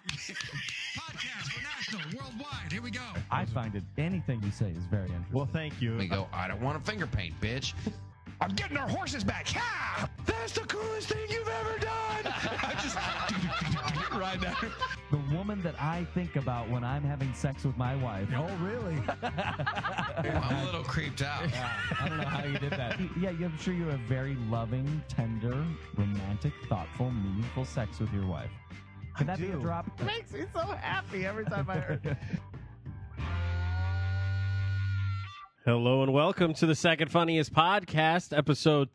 Podcast for national, worldwide. Here we go. I find it anything you say is very interesting. Well, thank you. We go, I don't want to finger paint, bitch. I'm getting our horses back. Yeah! That's the coolest thing you've ever done. I just right now. The woman that I think about when I'm having sex with my wife. Oh, really? I'm a little creeped out. I don't know how you did that. Yeah, I'm sure you have very loving, tender, romantic, thoughtful, meaningful sex with your wife. Could that be a drop? It makes me so happy every time I heard it. Hello and welcome to the Second Funniest Podcast, episode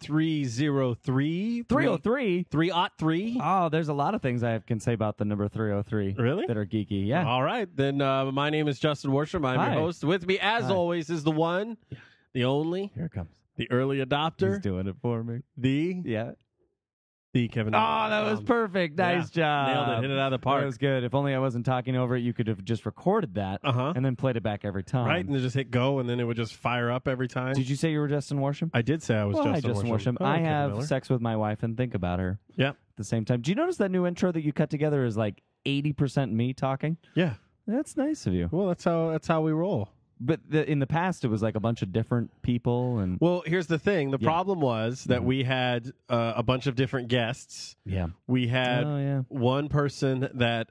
303. 303? 303. Oh, there's a lot of things I can say about the number 303. Really? That are geeky, yeah. All right. Then my name is Justin Worsham. I'm Hi. your host. With me, as Hi. always, is the one, the only, Here it comes. the early adopter, He's doing it for me. the Yeah. Kevin. Oh, that was perfect. Nice job. Nailed it. Hit it out of the park. That was good. If only I wasn't talking over it, you could have just recorded that Uh-huh. and then played it back every time. Right? And then just hit go, and then it would just fire up every time. Did you say you were Justin Worsham? I did say I was Well, Justin hi, Justin Worsham. Oh, I Kevin have Miller. sex with my wife and think about her Yeah. at the same time. Do you notice that new intro that you cut together is like 80% me talking? Yeah. That's nice of you. Well, that's how we roll. But in the past, it was like a bunch of different people and Well, here's the thing. The Yeah. problem was that we had a bunch of different guests. yeah. We had Oh yeah. one person that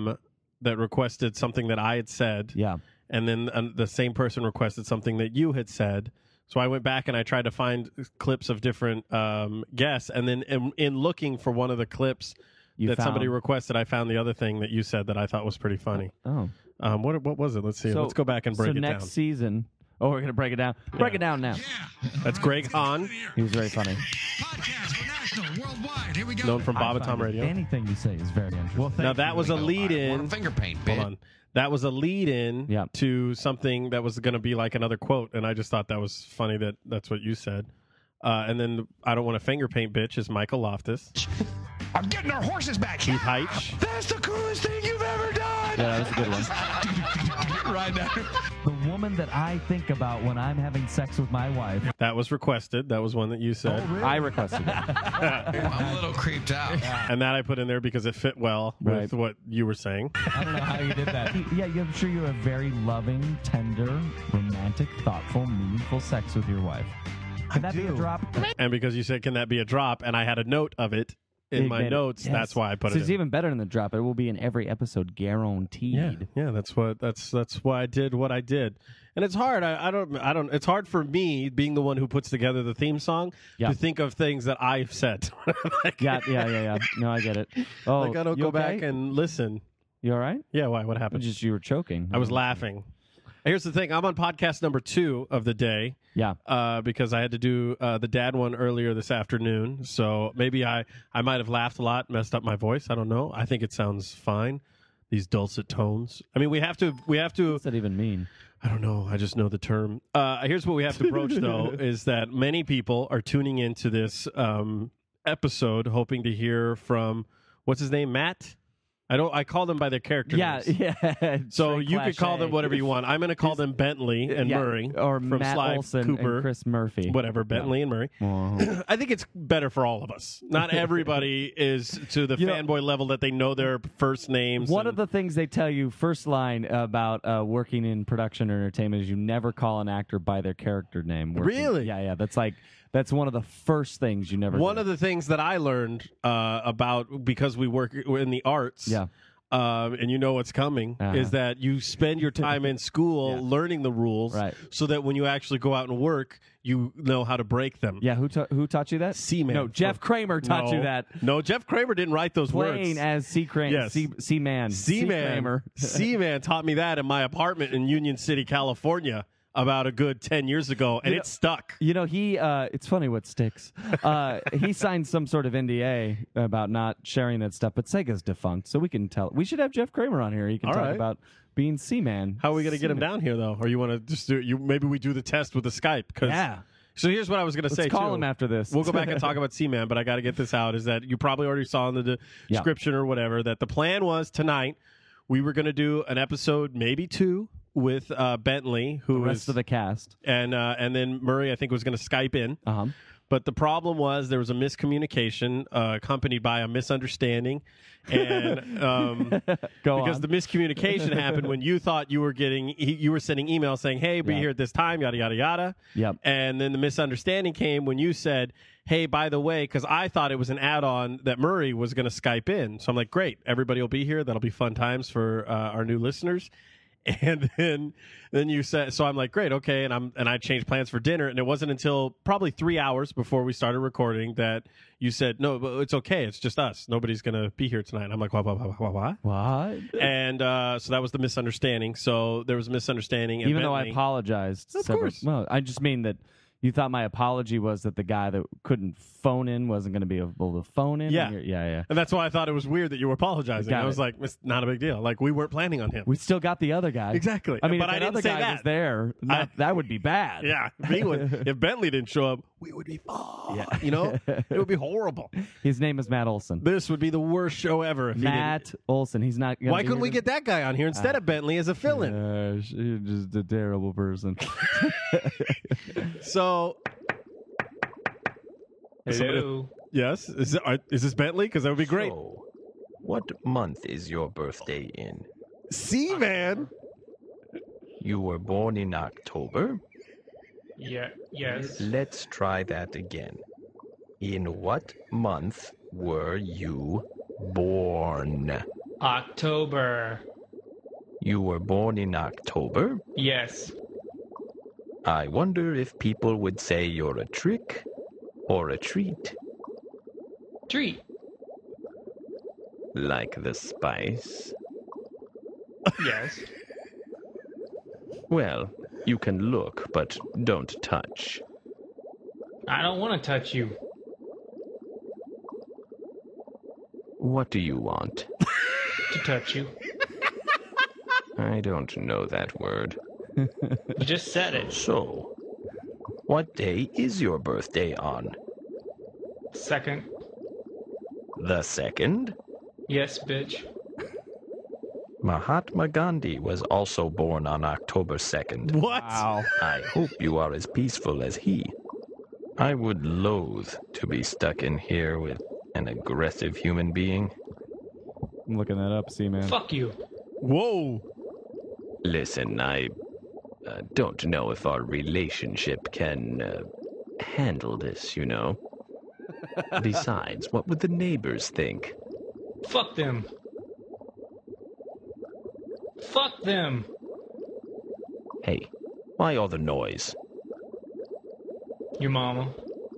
requested something that I had said, Yeah. and then the same person requested something that you had said. So I went back and I tried to find clips of different guests, and then in looking for one of the clips You that somebody found- requested, I found the other thing that you said that I thought was pretty funny. Oh. What was it? Let's see. So- Let's go back and break so it next down. season. Oh, we're gonna break it down. Break it down now. That's Greg Hahn, He was very funny. Podcast for national, worldwide. Here we go. known from Bob I and Tom find it Radio. Anything you say is very interesting. Well, Now that was a We go, lead I don't in. want to finger paint, bitch. Hold on. That was a lead-in Yeah. to something that was going to be like another quote, and I just thought that was funny that that's what you said. And then I don't want to finger paint, bitch, is Michael Loftus. I'm getting our horses back. Keith Yeah! Heitch. That's the coolest thing you've ever done. Yeah, that was a good one. right now. The woman that I think about when I'm having sex with my wife. That was requested. That was one that you said. I requested it. I'm a little creeped out. And that I put in there because it fit well with Right. what you were saying. I don't know how you did that. Yeah, I'm sure you have very loving, tender, romantic, thoughtful, meaningful sex with your wife. Could that be a drop? And because you said, can that be a drop? And I had a note of it in It my made it- notes. yes. That's why I put So it it's in. even better than the drop. It will be in every episode, guaranteed. Yeah, that's why I did what I did. And it's hard. I don't it's hard for me being the one who puts together the theme song Yeah. to think of things that I've said. like, Yeah. No, I get it. Oh, like I don't you go okay? back and listen. You all right? Yeah, why? What happened? Just you were choking. I was laughing. Here's the thing. I'm on podcast number 2 of the day Yeah. because I had to do the dad one earlier this afternoon. So maybe I might have laughed a lot, messed up my voice. I don't know. I think it sounds fine. These dulcet tones. I mean, we have to. What does that even mean? I don't know. I just know the term. Here's what we have to broach, though, is that many people are tuning into this episode hoping to hear from, what's his name, Matt? I call them by their character names. Yeah. So Straight you could call them cliche. whatever you want. I'm going to call them Bentley and Yeah, Murray. or from Matt Sly Olson Cooper. and Chris Murphy. Whatever, Bentley and Murray. Uh-huh. I think it's better for all of us. Not everybody is to the You know- fanboy level that they know their first names. One and- of the things they tell you first line about working in production or entertainment is you never call an actor by their character name. Really? Yeah. That's one of the first things you never. One do. of the things that I learned about because we work in the arts, Yeah. and you know what's coming, Uh-huh. is that you spend your time in school Yeah. learning the rules, Right. so that when you actually go out and work, you know how to break them. Yeah, who taught you that? C-Man. No, Jeff Kramer taught you that. No, Jeff Kramer didn't write those Playing words. as C-Man. Yes. C-Man. C-Man. Kramer. C-Man taught me that in my apartment in Union City, California, about a good 10 years ago, and it stuck. You know, he, it's funny what sticks. He signed some sort of NDA about not sharing that stuff, but Sega's defunct, so we can tell. We should have Jeff Kramer on here. He can All talk right. about being Seaman. How are we going to get him Seaman. down here, though? Or you want to just do maybe we do the test with the Skype? 'Cause- Yeah. So here's what I was going to say, Let's call too. him after this. We'll go back and talk about C-Man, but I got to get this out, is that you probably already saw in the Yeah. description or whatever that the plan was tonight we were going to do an episode, maybe 2, with Bentley, who The rest is- of the cast. and then Murray, I think, was going to Skype in. Uh-huh. But the problem was there was a miscommunication accompanied by a misunderstanding. And because the miscommunication happened when you thought you were you were sending emails saying, hey, be here at this time, yada, yada, yada. Yep. And then the misunderstanding came when you said, hey, by the way, because I thought it was an add-on that Murray was going to Skype in. So I'm like, great, everybody will be here. That'll be fun times for our new listeners. And then you said, so I'm like, great, okay, and I changed plans for dinner, and it wasn't until probably 3 hours before we started recording that you said, no, but it's okay, it's just us, nobody's gonna be here tonight. I'm like, what? And so that was the misunderstanding. So there was a misunderstanding. Even though I apologized, of course. Well, I just mean that you thought my apology was that the guy that couldn't phone in wasn't going to be able to phone in? Yeah. Yeah. And that's why I thought it was weird that you were apologizing. I was like, it's not a big deal. Like, we weren't planning on him. We still got the other guy. Exactly. I mean, but if I that didn't other say guy that. was there, that would be bad. Yeah. If Bentley didn't show up, we would be fucked. Yeah. You know? It would be horrible. His name is Matt Olson. This would be the worst show ever if Matt Olson. He's not. Why couldn't we get that guy on here instead of Bentley as a fill-in? You're just a terrible person. So... Hello. Yes? Is this Bentley? Because that would be great. So, what month is your birthday in? See, man. You were born in October? Yes. Let's try that again. In what month were you born? October. You were born in October? Yes. I wonder if people would say you're a trick or a treat. Treat. Like the spice? Yes. Well, you can look, but don't touch. I don't want to touch you. What do you want? To touch you. I don't know that word. You just said it. So, what day is your birthday on? Second. The 2nd? Yes, bitch. Mahatma Gandhi was also born on October 2nd. What? Wow. I hope you are as peaceful as he. I would loathe to be stuck in here with an aggressive human being. I'm looking that up, see, man. Fuck you. Whoa. Listen, I don't know if our relationship can handle this, you know. Besides, what would the neighbors think? Fuck them. Fuck them. Hey, why all the noise? Your mama.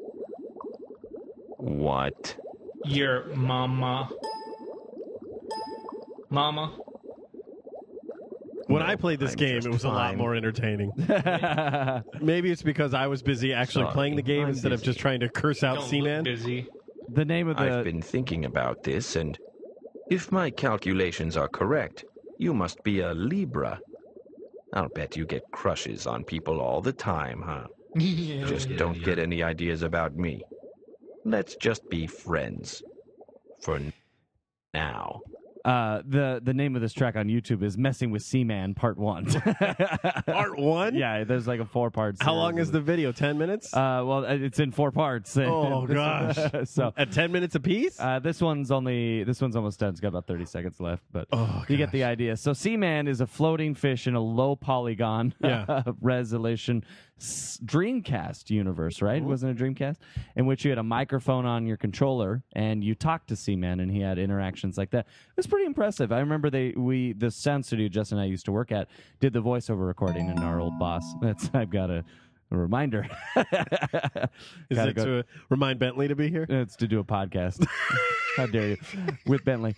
What? Your mama. Mama. When No, I played this I'm game, just it was a lot fine. more entertaining. Maybe it's because I was busy actually Sorry, playing the game I'm instead of busy. just trying to curse out Don't look Seaman. busy. The name of I've the been thinking about this, and if my calculations are correct, you must be a Libra. I'll bet you get crushes on people all the time, huh? Just don't get any ideas about me. Let's just be friends. For now. the name of this track on YouTube is "Messing with Seaman" Part 1. Part 1? Yeah, there's like a 4-part. How long is the video? 10 minutes? Well, it's in 4 parts. Oh, gosh. So At 10 minutes apiece? this one's almost done. It's got about 30 seconds left, but Oh, you get the gosh. idea. So Seaman is a floating fish in a low polygon Yeah. resolution Dreamcast universe, right? Wasn't it a Dreamcast? In which you had a microphone on your controller and you talked to Seaman and he had interactions like that. It was pretty impressive. I remember the sound studio Justin and I used to work at did the voiceover recording in our old boss. I've got a reminder. Is Gotta it go- to remind Bentley to be here? It's to do a podcast. How dare you? With Bentley.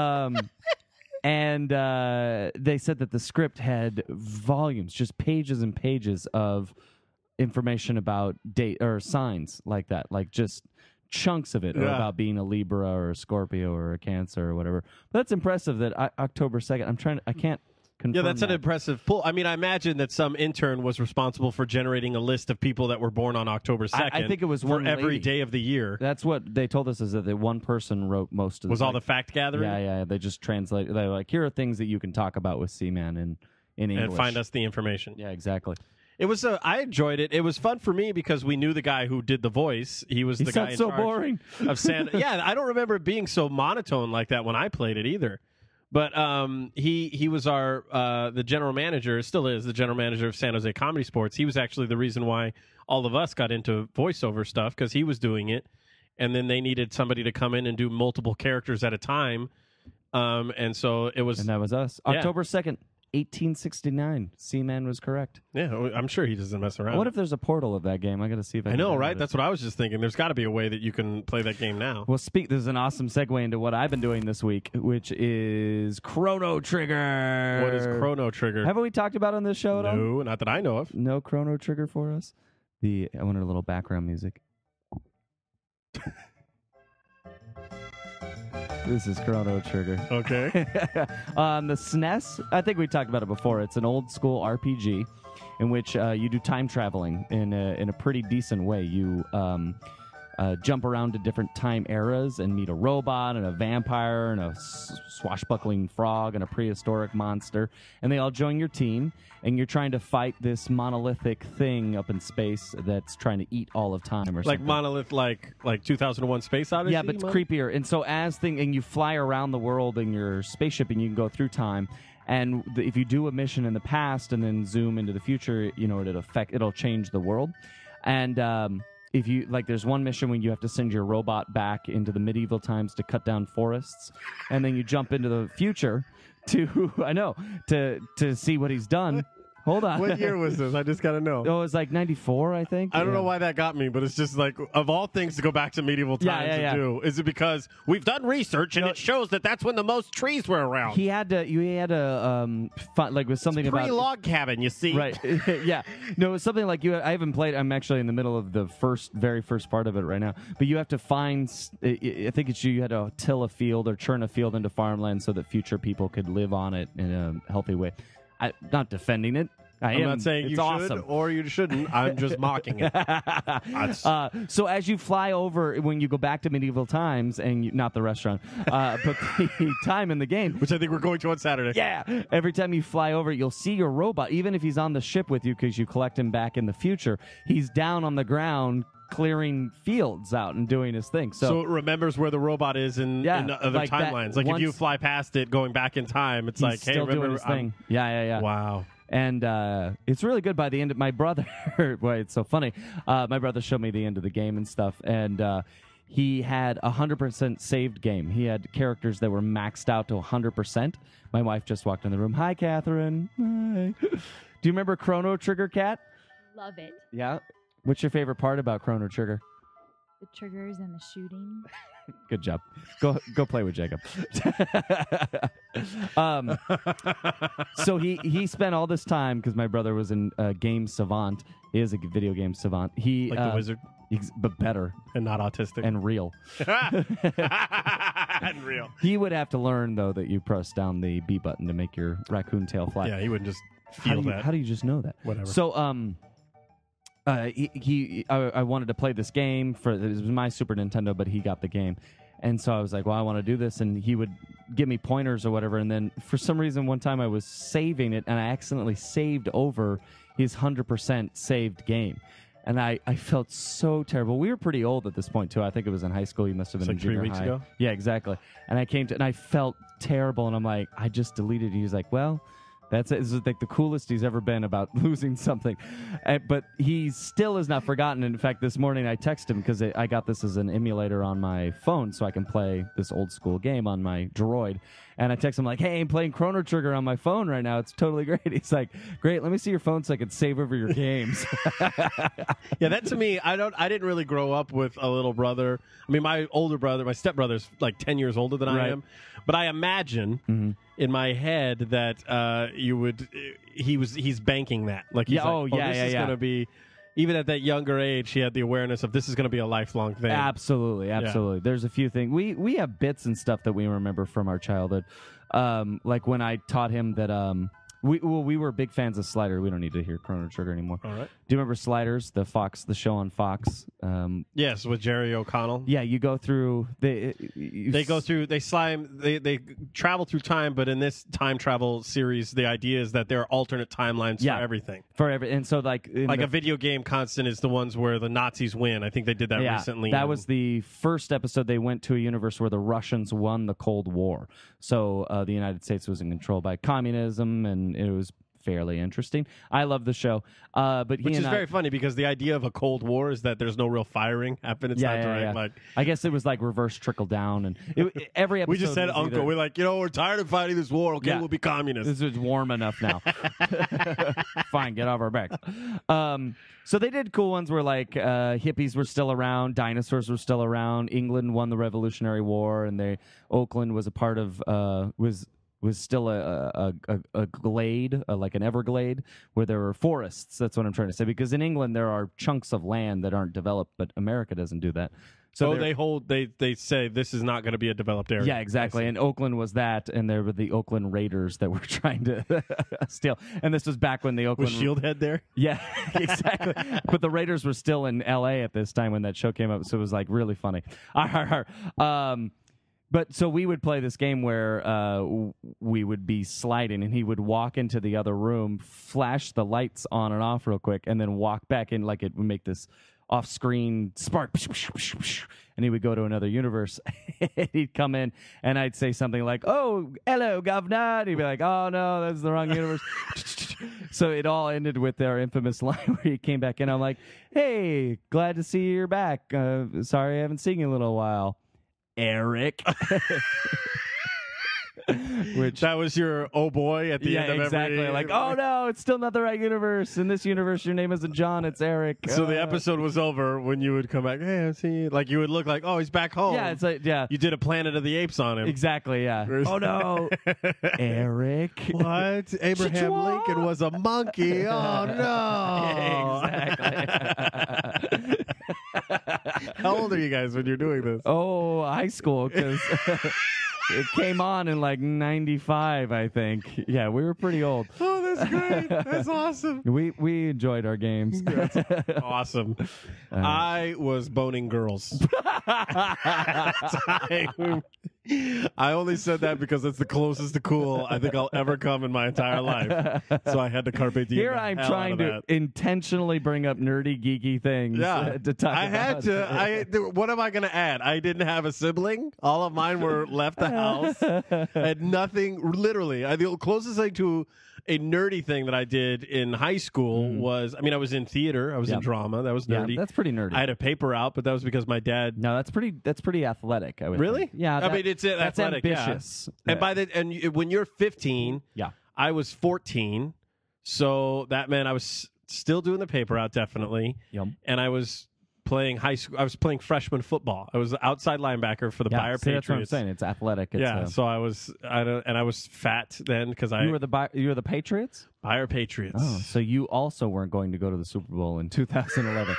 And they said that the script had volumes, just pages and pages of information about date or signs like that, like just chunks of it, or Yeah. about being a Libra or a Scorpio or a Cancer or whatever. But that's impressive that October 2nd, I can't confirm Yeah, that's an that. impressive pull. I mean, I imagine that some intern was responsible for generating a list of people that were born on October 2nd. I think it was for one every lady. day of the year. That's what they told us, is that the one person wrote most of Was the all the fact gathering? Yeah. They just translate. They're like, here are things that you can talk about with Seaman in English. And find us the information. Yeah, exactly. It was I enjoyed it. It was fun for me because we knew the guy who did the voice. He was He the guy sounds in so charge boring. of Santa. Yeah, I don't remember it being so monotone like that when I played it either. But he was our the general manager, still is the general manager of San Jose Comedy Sports. He was actually the reason why all of us got into voiceover stuff because he was doing it, and then they needed somebody to come in and do multiple characters at a time. And so it was, And that was us. Yeah. October 2nd, 1869. Seaman was correct. yeah. I'm sure he doesn't mess around. What if there's a portal of that game? I got to see if I I can know, download right? it. That's what I was just thinking. There's got to be a way that you can play that game now. Well, this is an awesome segue into what I've been doing this week, which is Chrono Trigger. What is Chrono Trigger? Haven't we talked about it on this show at all? No, not that I know of. No Chrono Trigger for us? I wanted a little background music. This is Chrono Trigger. Okay. On the SNES, I think we talked about it before. It's an old school RPG in which you do time traveling in a pretty decent way. You jump around to different time eras and meet a robot and a vampire and a swashbuckling frog and a prehistoric monster, and they all join your team, and you're trying to fight this monolithic thing up in space that's trying to eat all of time or Like something. Monolith, like 2001 Space Odyssey? Yeah, but it's creepier. And so and you fly around the world in your spaceship, and you can go through time. And if you do a mission in the past and then zoom into the future, it'll change the world. And if you there's one mission when you have to send your robot back into the medieval times to cut down forests, and then you jump into the future to see what he's done. Hold on. What year was this? I just got to know. Oh, it was like 94, I think. I don't know why that got me, but it's just like, of all things to go back to medieval times to do, is it because we've done research and it shows that that's when the most trees were around? You had to with something about Pre-log cabin, you see. Right. Yeah. No, it was something like I haven't played. I'm actually in the middle of the very first part of it right now. But you have to find, I think it's you had to till a field or churn a field into farmland so that future people could live on it in a healthy way. I'm not defending it. I'm not saying you awesome. should or you shouldn't. I'm just mocking it. So as you fly over, when you go back to medieval times, and not the restaurant, but the time in the game, Which I think we're going to on Saturday. yeah, every time you fly over, you'll see your robot, even if he's on the ship with you because you collect him back in the future. He's down on the ground clearing fields out and doing his thing. So it remembers where the robot is in other like that timelines. Like if you fly past it going back in time, it's he's like, hey, still remember doing his thing. Yeah. Wow. And it's really good. By the end of my brother, boy, it's so funny. My brother showed me the end of the game and stuff, and he had 100% saved game. He had characters that were maxed out to 100%. My wife just walked in the room. Hi, Catherine. Hi. Do you remember Chrono Trigger, Cat? Love it. Yeah. What's your favorite part about Chrono Trigger? The triggers and the shooting. Good job. Go play with Jacob. So he spent all this time because my brother was in game savant. He is a video game savant. He Like the wizard. but better And not autistic. and real. Unreal. He would have to learn though that you press down the B button to make your raccoon tail fly. Yeah, he wouldn't just How feel do you, that. how do you just know that? Whatever. So I wanted to play this game it was my Super Nintendo, but he got the game. And so I was like, well, I want to do this. And he would give me pointers or whatever. And then for some reason, one time I was saving it and I accidentally saved over his 100% saved game. And I felt so terrible. We were pretty old at this point, too. I think it was in high school. You must have been It's in like 3 junior weeks high. ago? Yeah, exactly. And I felt terrible. And I'm like, I just deleted it. He was like, well, that's it. This is like the coolest he's ever been about losing something. But he still has not forgotten. In fact, this morning I texted him because I got this as an emulator on my phone so I can play this old school game on my Droid. And I text him like, hey, I'm playing Chrono Trigger on my phone right now. It's totally great. He's like, great, let me see your phone so I can save over your games. Yeah, that to me, I didn't really grow up with a little brother. I mean, my older brother, my stepbrother's like 10 years older than I Right. am. But I imagine in my head that he's banking that. Like he's this is going to be, even at that younger age, he had the awareness of this is going to be a lifelong thing. Absolutely. There's a few things. We have bits and stuff that we remember from our childhood. Like when I taught him that We were big fans of Slider. We don't need to hear Chrono Trigger anymore. All right. Do you remember Sliders, the show on Fox? Yes, with Jerry O'Connell. Yeah, you go through. They go through. They slime. They travel through time, but in this time travel series, the idea is that there are alternate timelines for everything. And so like a video game constant is the ones where the Nazis win. I think they did that recently. That was the first episode. They went to a universe where the Russians won the Cold War, so the United States was in control by communism, and it was fairly interesting. I love the show, which is very funny because the idea of a Cold War is that there's no real firing happening. It's not direct. Like, I guess it was like reverse trickle down, and every episode we just said uncle. We're like, we're tired of fighting this war. Okay, we'll be communists. This is warm enough now. Fine, get off our backs. So they did cool ones where like hippies were still around, dinosaurs were still around. England won the Revolutionary War, and Oakland was a part of was still a glade, like an Everglade, where there were forests. That's what I'm trying to say. Because in England there are chunks of land that aren't developed, but America doesn't do that. So they say this is not going to be a developed area. Yeah, exactly. And Oakland was that, and there were the Oakland Raiders that were trying to steal. And this was back when the Oakland was Shieldhead there. Yeah, exactly. But the Raiders were still in L.A. at this time when that show came up, so it was like really funny. But so we would play this game where we would be sliding, and he would walk into the other room, flash the lights on and off real quick, and then walk back in like it would make this off-screen spark, and he would go to another universe. He'd come in, and I'd say something like, "Oh, hello, governor." And he'd be like, "Oh, no, that's the wrong universe." So it all ended with their infamous line where he came back in. I'm like, "Hey, glad to see you're back. Sorry I haven't seen you in a little while, Eric." Which that was your oh boy at the end of exactly. Like, oh no, it's still not the right universe. In this universe, your name isn't John, it's Eric. So the episode was over when you would come back. Hey, I see you. Like you would look like, oh, he's back home. Yeah, it's like you did a Planet of the Apes on him. Exactly. Yeah. Oh no, Eric. What? Abraham Lincoln was a monkey. Oh no. Exactly. How old are you guys when you're doing this? Oh, high school because. It came on in like 95, I think. Yeah, we were pretty old. Oh, that's great. That's awesome. We enjoyed our games. That's awesome. I was boning girls. I only said that because it's the closest to cool I think I'll ever come in my entire life. So I had to carpe diem. Here I'm trying to intentionally bring up nerdy, geeky things to talk I about. had to. What am I going to add? I didn't have a sibling. All of mine were left the house. I had nothing. Literally, the closest thing to a nerdy thing that I did in high school was, I was in theater. I was in drama. That was nerdy. Yeah, that's pretty nerdy. I had a paper out, but that was because my dad. No, that's pretty athletic. I would really? think. Yeah. It's that's athletic, ambitious. Yeah. And when you're 15, I was 14, so that meant I was still doing the paper out, definitely. Yep. And I was playing high school. I was playing freshman football. I was the outside linebacker for the Bayer Patriots. That's what I'm saying. It's athletic. So I was. I was fat then because you were the Patriots. Bayer Patriots. Oh, so you also weren't going to go to the Super Bowl in 2011.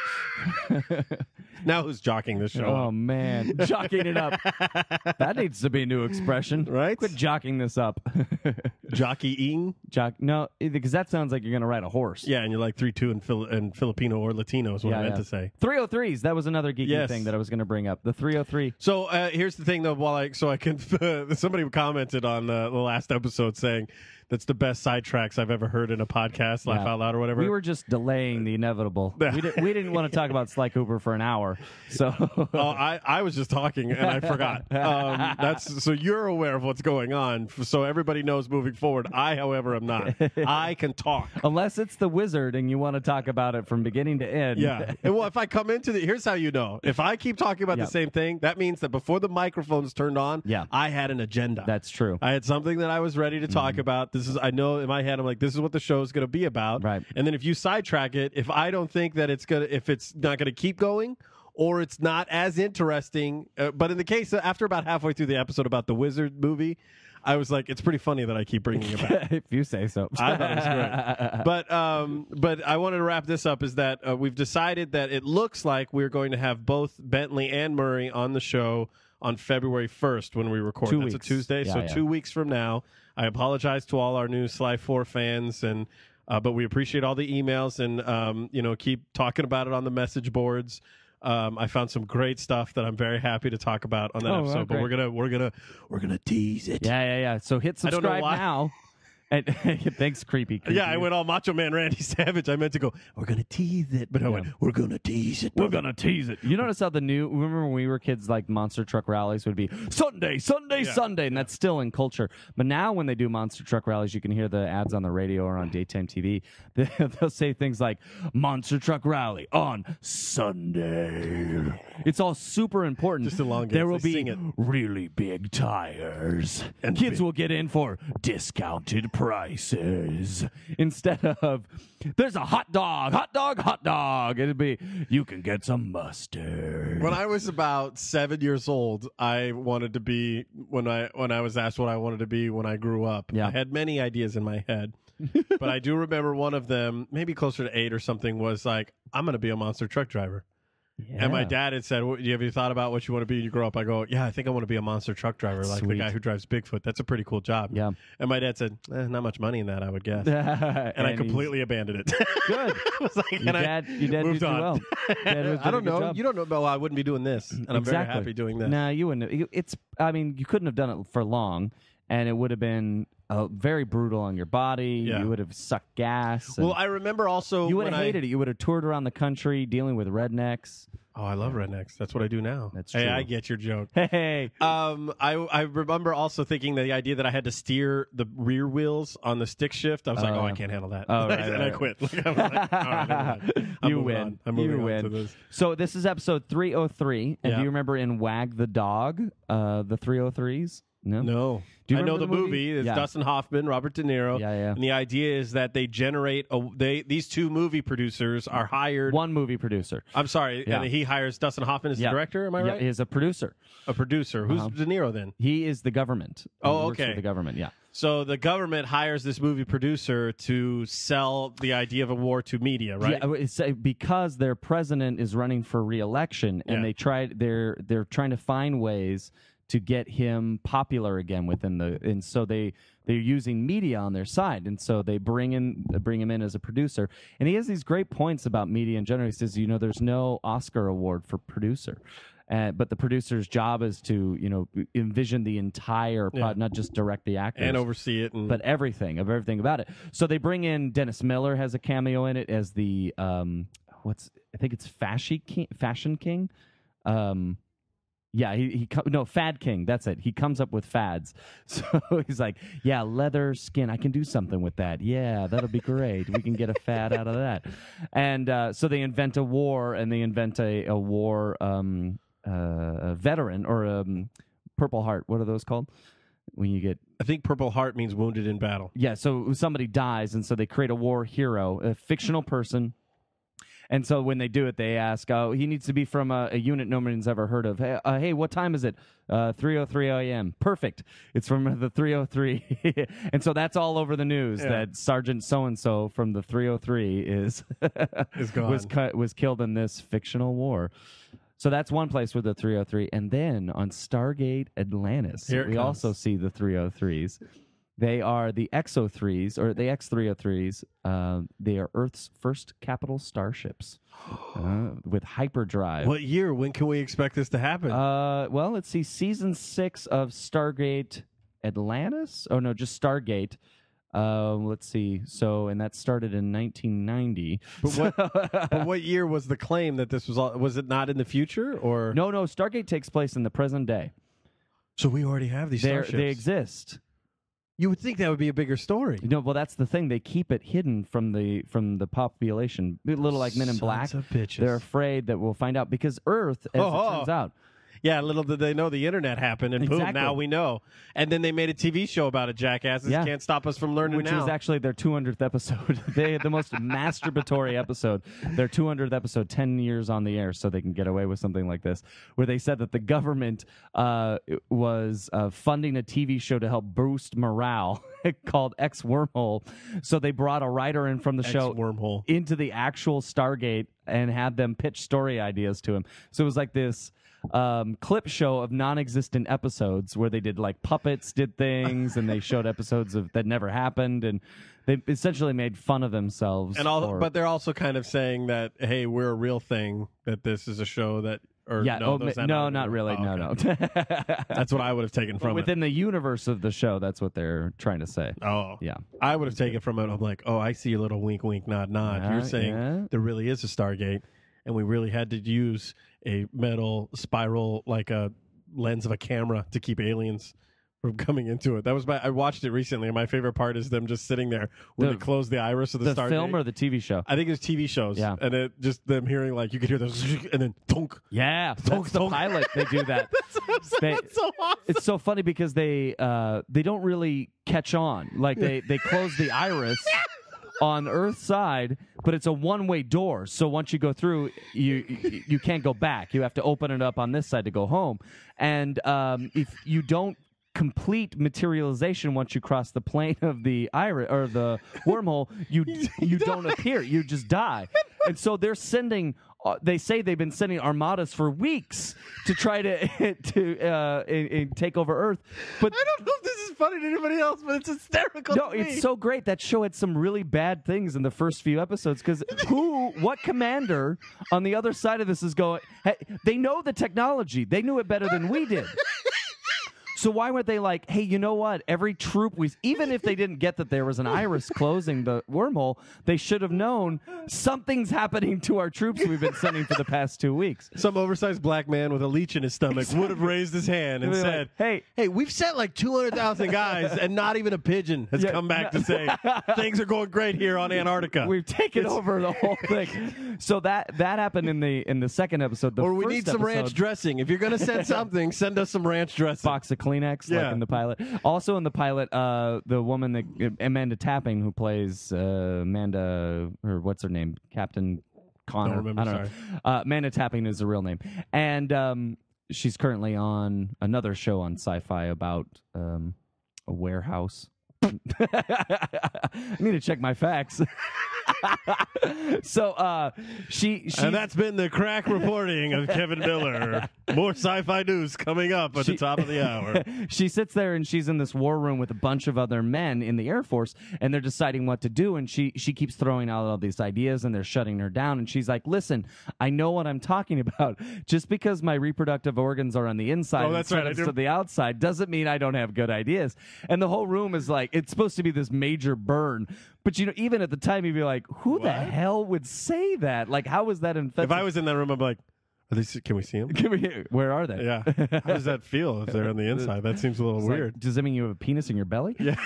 Now who's jockeying this show? Oh man, jockeying it up. That needs to be a new expression, right? Quit jockeying this up. Jockeying? No, because that sounds like you're going to ride a horse. Yeah, and you're like 3-2 in Filipino or Latino is what I meant to say. 303s. That was another geeky thing that I was going to bring up. The 303. So here's the thing, though. Somebody commented on the last episode saying that's the best sidetracks I've ever heard in a podcast, Laugh Out Loud or whatever. We were just delaying the inevitable. we didn't want to talk about Sly Cooper for an hour. So I was just talking and I forgot. So you're aware of what's going on. So everybody knows moving forward. I, however, am not. I can talk. Unless it's the wizard and you want to talk about it from beginning to end. Yeah. Well, if I come into here's how you know. If I keep talking about the same thing, that means that before the microphone's turned on, I had an agenda. That's true. I had something that I was ready to talk about. I know in my head, I'm like, this is what the show is going to be about. Right. And then if you sidetrack it, if I don't think that if it's not going to keep going or it's not as interesting, but in the case, after about halfway through the episode about the Wizard movie, I was like, it's pretty funny that I keep bringing it back. If you say so. I thought it was great. But I wanted to wrap this up is that we've decided that it looks like we're going to have both Bentley and Murray on the show on February 1st when we record. 2 That's weeks. a Tuesday, Yeah, so yeah. 2 weeks from now. I apologize to all our new Sly 4 fans, and but we appreciate all the emails and keep talking about it on the message boards. I found some great stuff that I'm very happy to talk about on that Oh, episode. But great. we're gonna tease it. Yeah. So hit I don't know subscribe why. now. And thanks, creepy. Yeah, I went all Macho Man Randy Savage. I meant to go, we're going to tease it. But I went, we're going to tease it. We're gonna tease it. You notice how remember when we were kids, like monster truck rallies would be Sunday, and that's still in culture. But now when they do monster truck rallies, you can hear the ads on the radio or on daytime TV. They'll say things like "monster truck rally on Sunday." It's all super important. Just elongate. There will They be sing it. really big tires, And kids big- will get in for discounted prices instead of there's a hot dog. It'd be you can get some mustard. When I was about 7 years old, I wanted to be when I was asked what I wanted to be when I grew up. Yeah. I had many ideas in my head, but I do remember one of them, maybe closer to 8 or something, was like, I'm going to be a monster truck driver. And my dad had said, have you thought about what you want to be when you grow up? I go, yeah, I think I want to be a monster truck driver, like the Sweet. guy who drives Bigfoot. That's a pretty cool job. Yeah. And my dad said, not much money in that, I would guess. And I completely abandoned it. Good. I was like, Your and I dad did moved you on. well. Dad did I a don't good know. job. You don't know. Well, I wouldn't be doing this, and I'm very happy doing this. Nah, you wouldn't. You couldn't have done it for long, and it would have been very brutal on your body. Yeah. You would have sucked gas. and Well, I remember also you would when have hated it. You would have toured around the country dealing with rednecks. Oh, I love rednecks. That's what I do now. That's Hey, true. I get your joke. Hey. I remember also thinking that the idea that I had to steer the rear wheels on the stick shift. I was like, Oh, I yeah. can't handle that. Oh, right, and right, I quit. Like, I was like, all right, never mind. I'm You moving win. on. I'm moving You on win. to this. So this is episode 303. And Yeah. do you remember in Wag the Dog, the 303s? No. No. Do you I know remember the the movie. movie? It's Yeah. Dustin Hoffman, Robert De Niro. Yeah. And the idea is that they generate these two movie producers are hired. One movie producer. I'm sorry, Yeah. and he hires Dustin Hoffman as the Yeah. director. Am I Yeah, right? is a producer. A producer. Who's Uh-huh. De Niro then? He is the government. Oh, He works okay. for the government, yeah. So the government hires this movie producer to sell the idea of a war to media, right? Yeah, it's, because their president is running for re-election, and Yeah. they're trying to find ways to get him popular again and so they're using media on their side, and so they bring him in as a producer, and he has these great points about media in general. He says, there's no Oscar award for producer. But the producer's job is to, envision the entire product, not just direct the actors. and oversee it. And But everything about it. So they bring in Dennis Miller has a cameo in it as the I think it's Fashion King. Fad King. That's it. He comes up with fads. So he's like, yeah, leather skin. I can do something with that. Yeah, that'll be great. We can get a fad out of that. And so they invent a war, and they invent a war a veteran or Purple Heart. What are those called? When you get I think Purple Heart means wounded in battle. yeah, so somebody dies, and so they create a war hero, a fictional person. And so when they do it, they ask, he needs to be from a unit no one's ever heard of. Hey, what time is it? 3:03 a.m. Perfect. It's from the 303. And so that's all over the news that Sergeant so-and-so from the 303 is gone. was killed in this fictional war. So that's one place with the 303. And then on Stargate Atlantis, Here it we comes. also see the 303s. They are the XO3s, or the X303s. They are Earth's first capital starships with hyperdrive. What year? When can we expect this to happen? Well, let's see. Season 6 of Stargate Atlantis? Oh, no, just Stargate. Let's see. So, and that started in 1990. But what year was the claim that this was all? Was it not in the future, or No, Stargate takes place in the present day. So we already have these starships. They exist. You would think that would be a bigger story. No, well, that's the thing. They keep it hidden from the population. A little like Men in Black. Sons of bitches. They're afraid that we'll find out because Earth, as it turns out, Yeah, little did they know the internet happened, and boom, Exactly. now we know. And then they made a TV show about it, jackasses. Yeah. Can't stop us from learning which now. was actually their 200th episode. They had the most masturbatory episode. Their 200th episode, 10 years on the air, so they can get away with something like this, where they said that the government was funding a TV show to help boost morale called X Wormhole. So they brought a writer in from the show Wormhole. into the actual Stargate and had them pitch story ideas to him. So it was like this clip show of non-existent episodes where they did like puppets did things and they showed episodes of that never happened, and they essentially made fun of themselves. And but they're also kind of saying that, hey, we're a real thing, that this is a show that. Or yeah, no, not really. Oh, no. That's what I would have taken from Within the universe of the show, that's what they're trying to say. Oh, yeah. I would have taken from it. I'm like, oh, I see a little wink, wink, nod, nod. Yeah, You're saying there really is a Stargate, and we really had to use a metal spiral, like a lens of a camera, to keep aliens from coming into it. That was I watched it recently, and my favorite part is them just sitting there when they close the iris of the Stargate. Film or the TV show? I think it's TV shows. Yeah. And it just them hearing, like, you could hear the and then thunk. Yeah, that's the pilot. They do that. That's so awesome. It's so funny because they don't really catch on. Like they close the iris on Earth's side, but it's a one-way door. So once you go through, you can't go back. You have to open it up on this side to go home. And if you don't complete materialization once you cross the plane of the iris or the wormhole, you don't appear. You just die. And so they're sending. They say they've been sending armadas for weeks to try to take over Earth. But I don't know if this is funny to anybody else, but it's hysterical. No, to me. it's so great. That show had some really bad things in the first few episodes because what commander on the other side of this is going? Hey, they know the technology. They knew it better than we did. So why weren't they like, hey, you know what? Every troop even if they didn't get that there was an iris closing the wormhole, they should have known something's happening to our troops we've been sending for the past 2 weeks. Some oversized black man with a leech in his stomach would have raised his hand and said, like, hey, we've sent like 200,000 guys, and not even a pigeon has come back to say things are going great here on Antarctica. We've taken over the whole thing. So that happened in the second episode. Or we need some ranch dressing. If you're going to send something, send us some ranch dressing. Box of Kleenex, like in the pilot. Also in the pilot, the woman that Amanda Tapping, who plays Amanda, or what's her name, Captain Connor. Don't remember. I don't know. Amanda Tapping is the real name, and she's currently on another show on Sci-Fi about a warehouse. I need to check my facts. So she and that's been the crack reporting of Kevin Miller. More sci-fi news coming up at the top of the hour. She sits there and she's in this war room with a bunch of other men in the Air Force, and they're deciding what to do, and she keeps throwing out all these ideas, and they're shutting her down, and she's like, listen, I know what I'm talking about. Just because my reproductive organs are on the inside instead of the outside doesn't mean I don't have good ideas. And the whole room is like, it's supposed to be this major burn. But, even at the time, you'd be like, who the hell would say that? Like, how is that offensive? If I was in that room, I'd be like, can we see them? Where are they? Yeah. How does that feel if they're on the inside? That seems a little weird. Like, does that mean you have a penis in your belly? Yeah.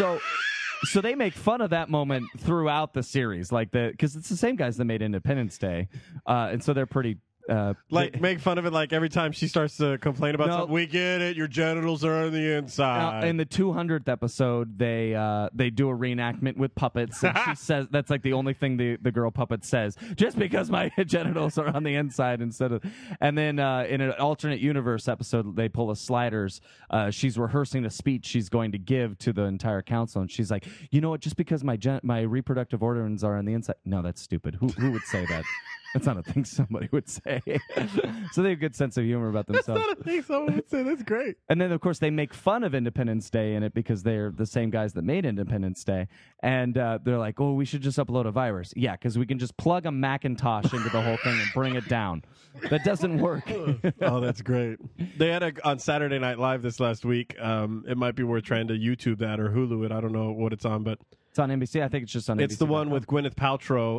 So they make fun of that moment throughout the series, because it's the same guys that made Independence Day, and so they're pretty. Make fun of it, like every time she starts to complain about something. We get it. Your genitals are on the inside. In the 200th episode, they do a reenactment with puppets, and she says that's like the only thing the girl puppet says. Just because my genitals are on the inside instead of. And then in an alternate universe episode, they pull a Sliders. She's rehearsing a speech she's going to give to the entire council, and she's like, you know what? Just because my reproductive organs are on the inside. No, that's stupid. Who would say that? That's not a thing somebody would say. So they have a good sense of humor about themselves. That's not a thing someone would say. That's great. And then, of course, they make fun of Independence Day in it because they're the same guys that made Independence Day. And they're like, oh, we should just upload a virus. Yeah, because we can just plug a Macintosh into the whole thing and bring it down. That doesn't work. Oh, that's great. They had on Saturday Night Live this last week. It might be worth trying to YouTube that or Hulu it. I don't know what it's on, but it's on NBC. I think it's just on NBC. It's the one with Gwyneth Paltrow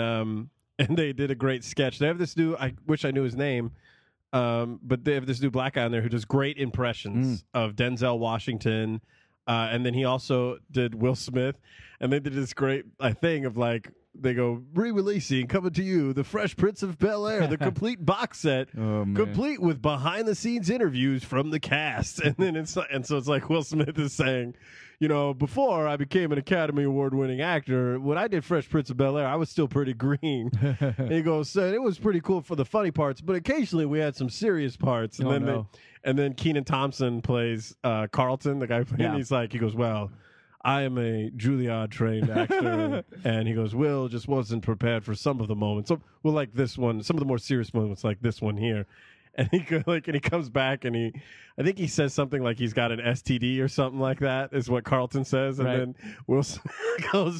and they did a great sketch. They have this new, I wish I knew his name, but they have this new black guy on there who does great impressions of Denzel Washington. And then he also did Will Smith. And they did this great thing of like, they go, re-releasing, coming to you, The Fresh Prince of Bel-Air, the complete box set, complete with behind-the-scenes interviews from the cast. And then so it's like Will Smith is saying, before I became an Academy Award-winning actor, when I did Fresh Prince of Bel-Air, I was still pretty green. And he goes, it was pretty cool for the funny parts, but occasionally we had some serious parts. And then Kenan Thompson plays Carlton, the guy playing. Yeah. He goes, well, I am a Juilliard-trained actor. And he goes, Will just wasn't prepared for some of the moments. So, like this one, some of the more serious moments like this one here. And he comes back and I think he says something like he's got an STD or something like that is what Carlton says. And Right. then Will Smith goes,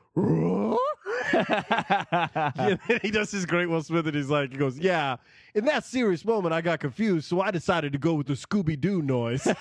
and then he does his great Will Smith and he goes, yeah, in that serious moment I got confused, so I decided to go with the Scooby-Doo noise. So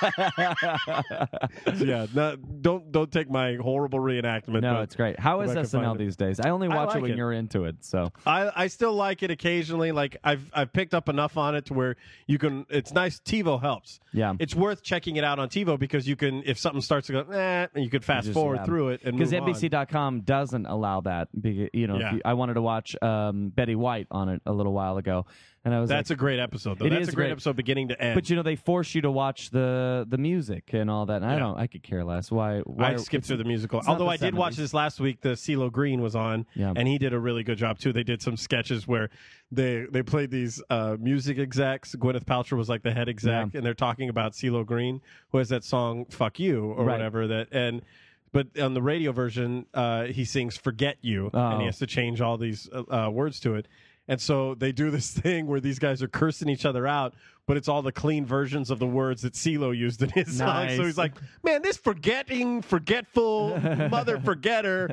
yeah, don't take my horrible reenactment. No, but it's great. How is if I can SNL find it. these days? I only watch like it when it. you're into it. So I still like it occasionally. Like I've picked up enough on it to where you can. It's nice. TiVo helps. yeah, It's worth checking it out on TiVo because you can, if something starts to go, and you could fast forward through it and because move on. NBC.com doesn't allow that. You know, Yeah. I wanted to watch Betty White on it a little while ago, and I was That's like, a great episode, though. It That's is a great great. episode, beginning to end. but you know, they force you to watch the music and all that. And Yeah. I could care less. Why I skipped through the musical. it's not Although the I did watch 70s. this last week. The CeeLo Green was on, Yeah. and he did a really good job too. They did some sketches where they played these music execs. Gwyneth Paltrow was like the head exec, Yeah. and they're talking about CeeLo Green, who has that song "Fuck You" or Right. whatever But on the radio version, he sings "Forget You," and he Oh. has to change all these words to it. And so they do this thing where these guys are cursing each other out, but it's all the clean versions of the words that CeeLo used in his song. Nice. So he's like, man, this forgetful mother forgetter.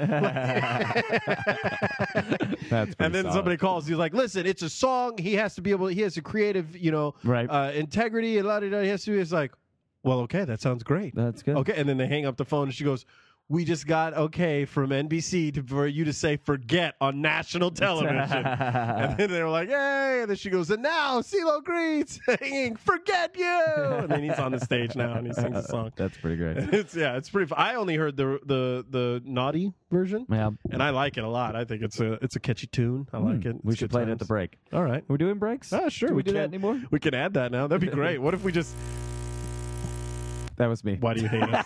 That's And then somebody calls. He's like, listen, it's a song. He has a creative, Right. integrity. And he has to. It's like, well, okay, that sounds great. That's good. Okay. And then they hang up the phone and she goes, we just got okay from NBC for you to say forget on national television. And then they were like, hey. And then she goes, and now CeeLo Green singing Forget You. And then he's on the stage now and he sings a song. That's pretty great. It's pretty fun. I only heard the naughty version. Yeah. And I like it a lot. I think it's a catchy tune. I like it. We It's should good play it at times. the break. All right. We're doing breaks? Ah, sure. Can we do that can. anymore? We can add that now. That'd be great. What if we just... That was me. Why do you hate us?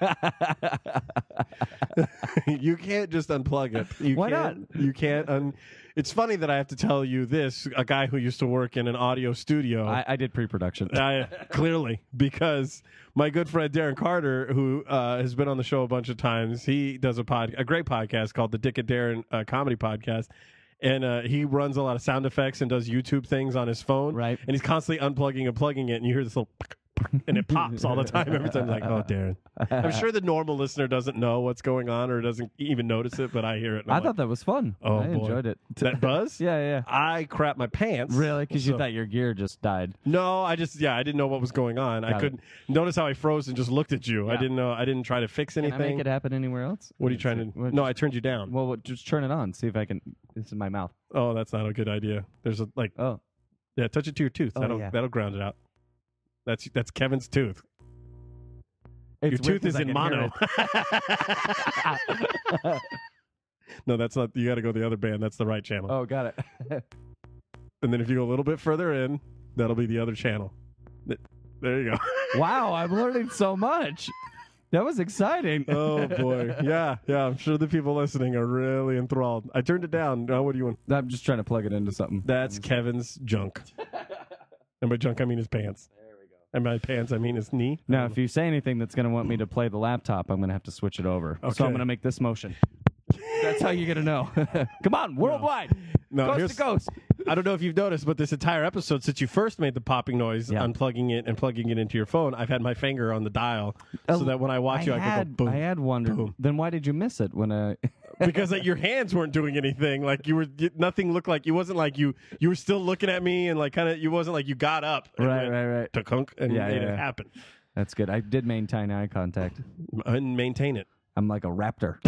You can't just unplug it. Why not? You can't. It's funny that I have to tell you this, a guy who used to work in an audio studio. I did pre-production. Clearly, because my good friend Darren Carter, who has been on the show a bunch of times, he does a great podcast called the Dick and Darren Comedy Podcast. And he runs a lot of sound effects and does YouTube things on his phone. Right. And he's constantly unplugging and plugging it, and you hear this little and it pops all the time every time. Like, oh, Darren. I'm sure the normal listener doesn't know what's going on or doesn't even notice it, but I hear it. And I I'm thought like, that was fun. Oh, I boy. enjoyed it. that buzz? Yeah. I crap my pants. Really? Because So- you thought your gear just died. No, I didn't know what was going on. I Got it. couldn't notice how I froze and just looked at you. I Yeah. didn't know. I didn't try to fix Can I anything. make it happen anywhere else? What are you trying to? Well, No, I turned you down. Well, just turn it on. See if I can. This is my mouth. Oh, that's not a good idea. There's a Oh. yeah, touch it to your tooth. Oh, That'll yeah. that'll ground it out. That's Kevin's tooth. Your It's tooth weird 'cause is I in can hear mono. it. No, that's not. You got to go the other band. That's the right channel. Oh, got it. And then if you go a little bit further in, that'll be the other channel. There you go. Wow, I'm learning so much. That was exciting. Oh boy, yeah. I'm sure the people listening are really enthralled. I turned it down. Now what do you want? I'm just trying to plug it into something. That's Kevin's junk. And by junk, I mean his pants. And by pants, I mean his knee. Now, if you say anything that's going to want me to play the laptop, I'm going to have to switch it over. Okay. So I'm going to make this motion. That's how you're going to know. Come on, worldwide. No, Coast here's- to coast. I don't know if you've noticed, but this entire episode, since you first made the popping noise, Yeah. unplugging it and plugging it into your phone, I've had my finger on the dial so that when I watch you, I can go boom. I had wondered. boom. Then why did you miss it when I? Because your hands weren't doing anything. Like nothing looked like. It wasn't like you were still looking at me and like kind of. You wasn't like you got up. And Right. went "Tuk-hunk," and Yeah, made yeah, it yeah. happen That's good. I did maintain eye contact. and maintain it. I'm like a raptor.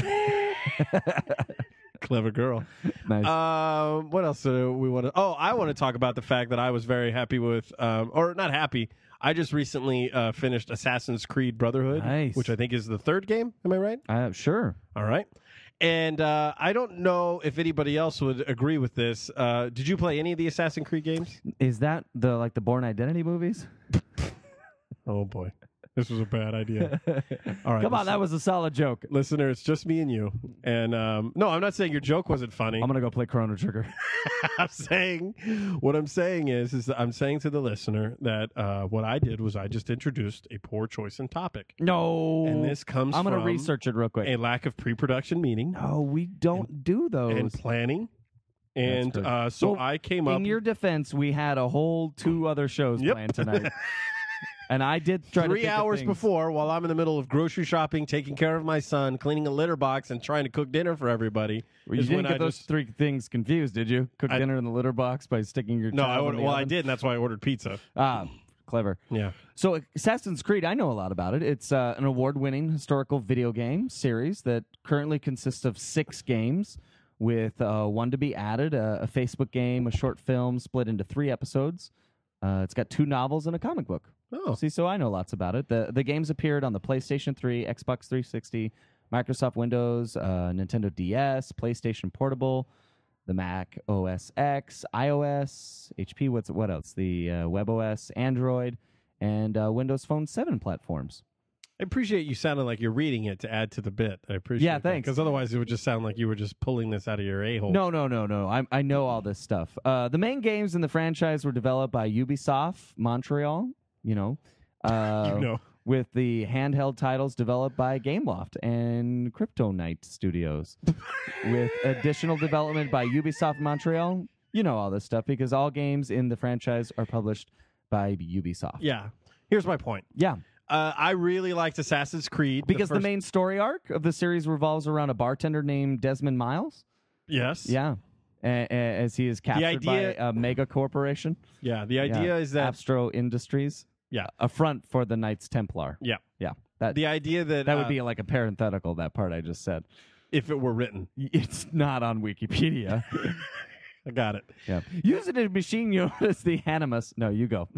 Clever girl. Nice. What else do we want to? Oh, I want to talk about the fact that I was very happy with, or not happy. I just recently finished Assassin's Creed Brotherhood, Nice. which I think is the third game. Am I right? Sure. All right. And I don't know if anybody else would agree with this. Did you play any of the Assassin's Creed games? Is that the Bourne Identity movies? Oh boy, this was a bad idea. All right, Come on, that was a solid joke. listener. It's just me and you. And no, I'm not saying your joke wasn't funny. I'm gonna go play Chrono Trigger. What I'm saying is that I'm saying to the listener that what I did was I just introduced a poor choice in topic. No. And this comes I'm gonna from research it real quick. a lack of pre-production meeting No, we don't do those. and planning And That's so Well, I came up. In your defense, we had a whole 2 other shows Yep. planned tonight. And I did try to 3 think of hours things. before, while I'm in the middle of grocery shopping, taking care of my son, cleaning a litter box, and trying to cook dinner for everybody. Well, you is didn't when get I those just- 3 things confused, did you? Cook I- dinner in the litter box by sticking your No, child in the I oven? did, and that's why I ordered pizza. Ah, clever. Yeah. So Assassin's Creed, I know a lot about it. It's an award-winning historical video game series that currently consists of 6 games with 1 to be added, a Facebook game, a short film split into 3 episodes. It's got 2 novels and a comic book. Oh. See, so I know lots about it. The games appeared on the PlayStation 3, Xbox 360, Microsoft Windows, Nintendo DS, PlayStation Portable, the Mac OS X, iOS, HP, what else? The WebOS, Android, and Windows Phone 7 platforms. I appreciate you sounding like you're reading it to add to the bit. I appreciate Yeah, thanks. Because otherwise it would just sound like you were just pulling this out of your a-hole. No. I know all this stuff. The main games in the franchise were developed by Ubisoft Montreal, with the handheld titles developed by Gameloft and Kryptonite Studios, with additional development by Ubisoft Montreal. You know all this stuff because all games in the franchise are published by Ubisoft. Yeah. Here's my point. Yeah. I really liked Assassin's Creed. Because the first- main story arc of the series revolves around a bartender named Desmond Miles. Yes. Yeah. As he is captured idea- by a mega corporation. Yeah. The idea is that. Abstro Industries. Yeah. A front for the Knights Templar. Yeah. Yeah. That The idea that. would be like a parenthetical, that part I just said. if it were written. It's not on Wikipedia. I got it. Yeah. Using a machine known as the Animus. No, you go.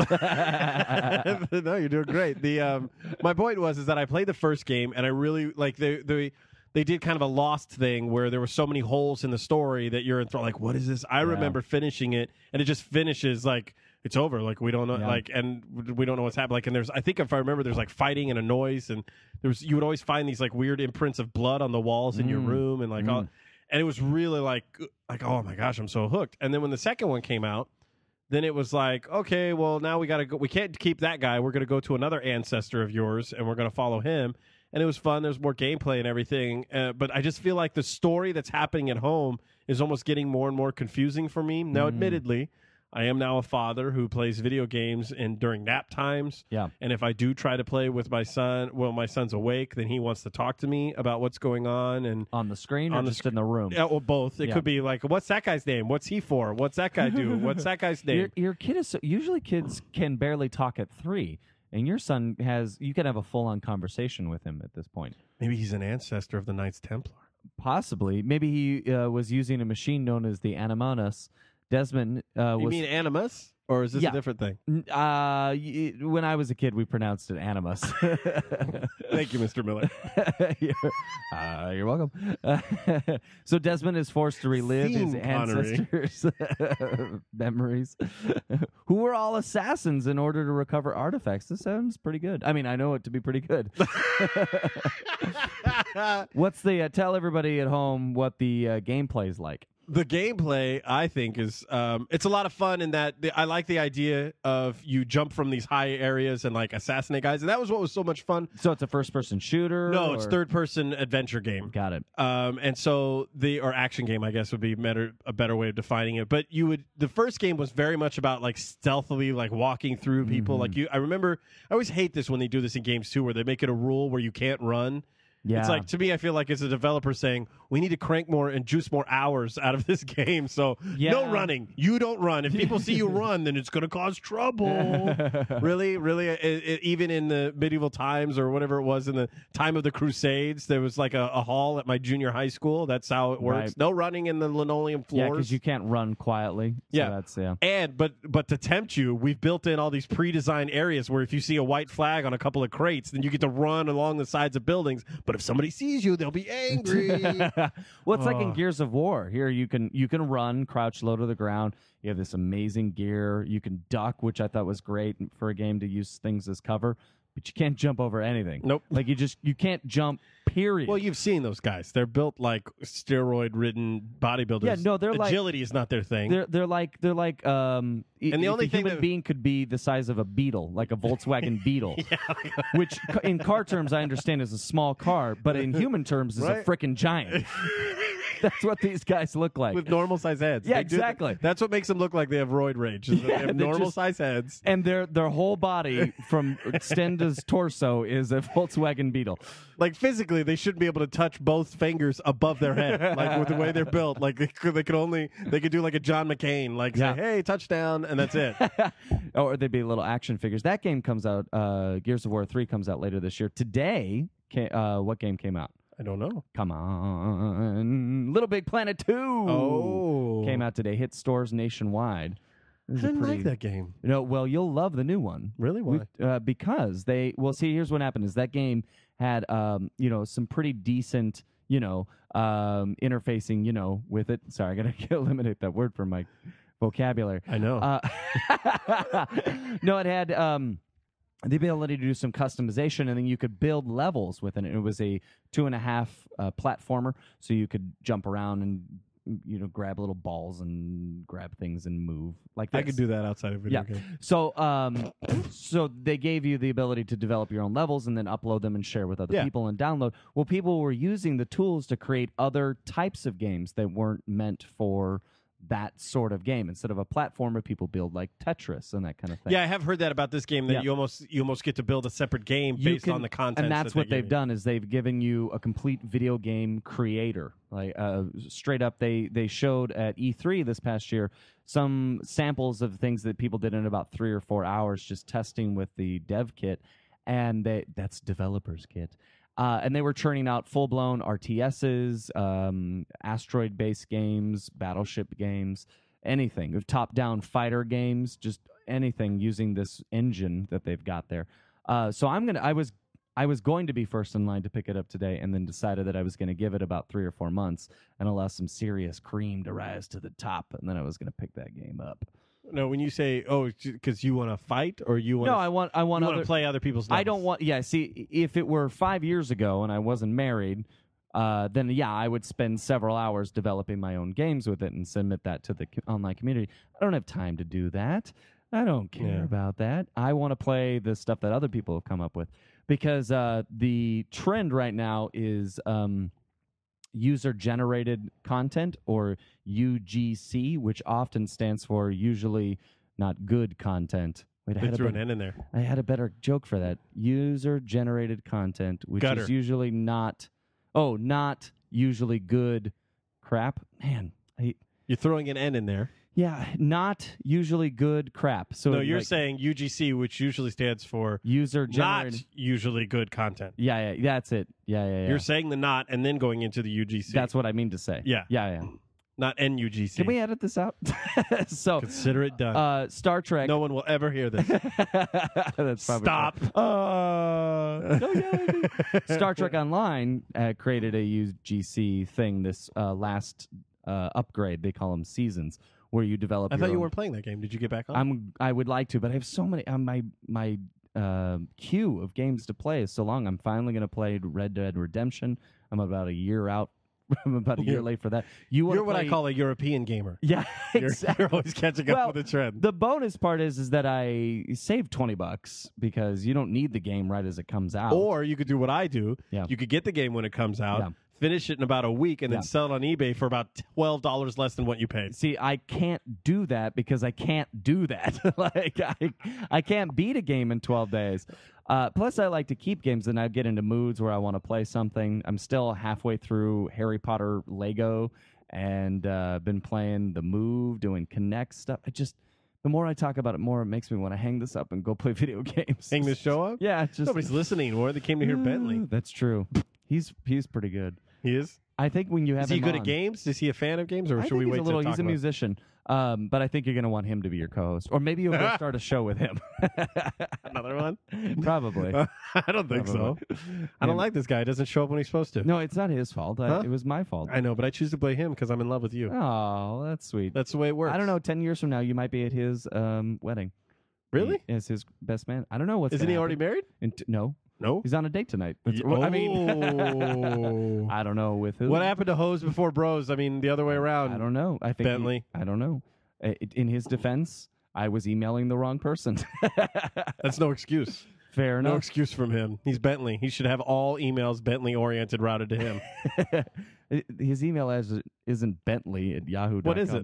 No, you're doing great. The my point is that I played the first game and I really like they did kind of a Lost thing where there were so many holes in the story that you're enthralled. Like, what is this? I remember finishing it and it just finishes like it's over. Like we don't know, like, and we don't know what's happening. Like, and I think if I remember, there's like fighting and a noise, and you would always find these like weird imprints of blood on the walls in your room, and like all. And it was really like, oh my gosh, I'm so hooked. And then when the second one came out, then it was like, okay, well, now we got to go. We can't keep that guy. We're going to go to another ancestor of yours, and we're going to follow him. And it was fun. There's more gameplay and everything. But I just feel like the story that's happening at home is almost getting more and more confusing for me. Now, admittedly, I am now a father who plays video games during nap times. Yeah. And if I do try to play with my son, well, my son's awake, then he wants to talk to me about what's going on. And On the screen or On the just in the room? yeah, well, both. It Yeah. could be like, what's that guy's name? What's he for? What's that guy do? What's that guy's name? Your kid is usually kids can barely talk at 3, and your son you can have a full-on conversation with him at this point. Maybe he's an ancestor of the Knights Templar. Possibly, maybe he was using a machine known as the Animanus. Desmond You was. mean Animus? Or is this Yeah. a different thing? When I was a kid, we pronounced it Animus. Thank you, Mr. Miller. You're welcome. So Desmond is forced to relive his Sean Connery. ancestors' memories, who were all assassins, in order to recover artifacts. This sounds pretty good. I mean, I know it to be pretty good. What's the tell everybody at home what the gameplay is like? The gameplay, I think, is it's a lot of fun in that I like the idea of you jump from these high areas and like assassinate guys, and that was what was so much fun. So it's a first-person shooter? No, it's or- third-person adventure game. Got it. And so or action game, I guess, would be a better way of defining it. But the first game was very much about like stealthily, like walking through people. Like I remember, I always hate this when they do this in games too, where they make it a rule where you can't run. Yeah. It's like, to me, I feel like it's a developer saying, we need to crank more and juice more hours out of this game. So no running. You don't run. If people see you run, then it's going to cause trouble. Really? Even in the medieval times or whatever it was in the time of the Crusades, there was like a hall at my junior high school. That's how it works. Right. No running in the linoleum floors. Yeah, because you can't run quietly. So Yeah. that's And but to tempt you, we've built in all these pre-designed areas where if you see a white flag on a couple of crates, then you get to run along the sides of buildings. But if somebody sees you, they'll be angry. Well, it's like in Gears of War. Here you can run, crouch low to the ground. You have this amazing gear. You can duck, which I thought was great for a game to use things as cover. But you can't jump over anything. Nope. Like you can't jump. Period. Well, you've seen those guys. They're built like steroid-ridden bodybuilders. Yeah, no, they're agility is not their thing. They're like And the if only a thing human that- being could be the size of a Beetle, like a Volkswagen Beetle, which in car terms I understand is a small car, but in human terms is Right. a frickin' giant. That's what these guys look like. with normal size heads. Yeah, They do- exactly. That's what makes them look like they have roid rage. Is that they have they're normal just- size heads. And their whole body from Stenda's torso is a Volkswagen Beetle. Like physically, they shouldn't be able to touch both fingers above their head. Like with the way they're built, like they could do like a John McCain, like Yeah. say, "Hey, touchdown," and that's it. Or they'd be little action figures. That game comes out. Gears of War 3 comes out later this year. Today, what game came out? I don't know. Come on, Little Big Planet 2. Oh, Came out today. Hit stores nationwide. I This is a didn't like pretty- that game. Well, you'll love the new one. Really? Why? Because they see. Here's what happened: is that game had some pretty decent interfacing with it. Sorry, I gotta eliminate that word from my vocabulary. I know. No, it had the ability to do some customization, and then you could build levels with it. It was a 2.5 platformer, so you could jump around and grab little balls and grab things and move like this. I could do that outside of video Yeah. games. So, so they gave you the ability to develop your own levels and then upload them and share with other Yeah. people and download. Well, people were using the tools to create other types of games that weren't meant for that sort of game. Instead of a platformer, people build like Tetris and that kind of thing. Yeah, I have heard that about this game. That Yeah. you almost get to build a separate game You based can- on the content. and that's what they've done is they've given you a complete video game creator. Like straight up, they showed at E3 this past year some samples of things that people did in about 3 or 4 hours just testing with the dev kit, and that's developers kit. And they were churning out full-blown RTSs, asteroid-based games, battleship games, anything, top-down fighter games, just anything using this engine that they've got there. So I was going to be first in line to pick it up today, and then decided that I was going to give it about 3 or 4 months and allow some serious cream to rise to the top, and then I was going to pick that game up. No, when you say, because you want to fight or you want No, I want to play other people's levels. I don't want. Yeah, see, if it were 5 years ago and I wasn't married, then yeah, I would spend several hours developing my own games with it and submit that to the online community. I don't have time to do that. I don't care about that. I want to play the stuff that other people have come up with, because the trend right now is user-generated content, or UGC, which often stands for usually not good content. Wait, They threw an N in there. I had a better joke for that. User-generated content, which Gutter. is usually not usually good crap. Man, You're throwing an N in there. yeah, not usually good crap. So No, you're like, saying UGC, which usually stands for user-generated. not usually good content. Yeah, that's it. Yeah. You're saying the not and then going into the UGC. That's what I mean to say. Yeah. Yeah. not NUGC. Can we edit this out? So, Consider it done. Star Trek. No one will ever hear this. That's probably Stop. true. Don't yell at me. Star Trek Online created a UGC thing this last upgrade. They call them seasons, where you develop. I your thought you own- weren't playing that game. Did you get back on? I would like to, but I have so many on my queue of games to play is so long. I'm finally going to play Red Dead Redemption. I'm about a year out. I'm about a year late for that. You're what I call a European gamer. Yeah, exactly. You're always catching up with the trend. The bonus part is that I saved $20 because you don't need the game right as it comes out. Or you could do what I do. Yeah. You could get the game when it comes out, Yeah. finish it in about a week, and then Yeah. sell it on eBay for about $12 less than what you paid. See, I can't do that because I can't do that. Like I can't beat a game in 12 days. Plus, I like to keep games, and I get into moods where I want to play something. I'm still halfway through Harry Potter Lego, and been playing The Move, doing Connect stuff. The more I talk about it, more it makes me want to hang this up and go play video games. Hang this show up? Yeah, it's just Nobody's listening, or they came to hear Bentley. That's true. He's pretty good. He is? I think when you have Is he him good on, at games? Is he a fan of games, or I should think we he's wait a little. to talk He's a about musician, but I think you're going to want him to be your co-host, or maybe you'll go start a show with him. another one? Probably. I don't think so. I don't like this guy. He doesn't show up when he's supposed to. No, it's not his fault. Huh? It was my fault. I know, but I choose to play him because I'm in love with you. Oh, that's sweet. That's the way it works. I don't know. 10 years from now, you might be at his wedding. Really? As his best man. I don't know what's. Isn't gonna he already happen. married? No, No. he's on a date tonight. That's, Oh. I mean, I don't know with who. What happened to hoes before bros? I mean, the other way around. I don't know. I think Bentley. I don't know. In his defense, I was emailing the wrong person. That's no excuse. Fair No enough. excuse from him. He's Bentley. He should have all emails Bentley oriented routed to him. His email address isn't Bentley at Yahoo.com. What is it?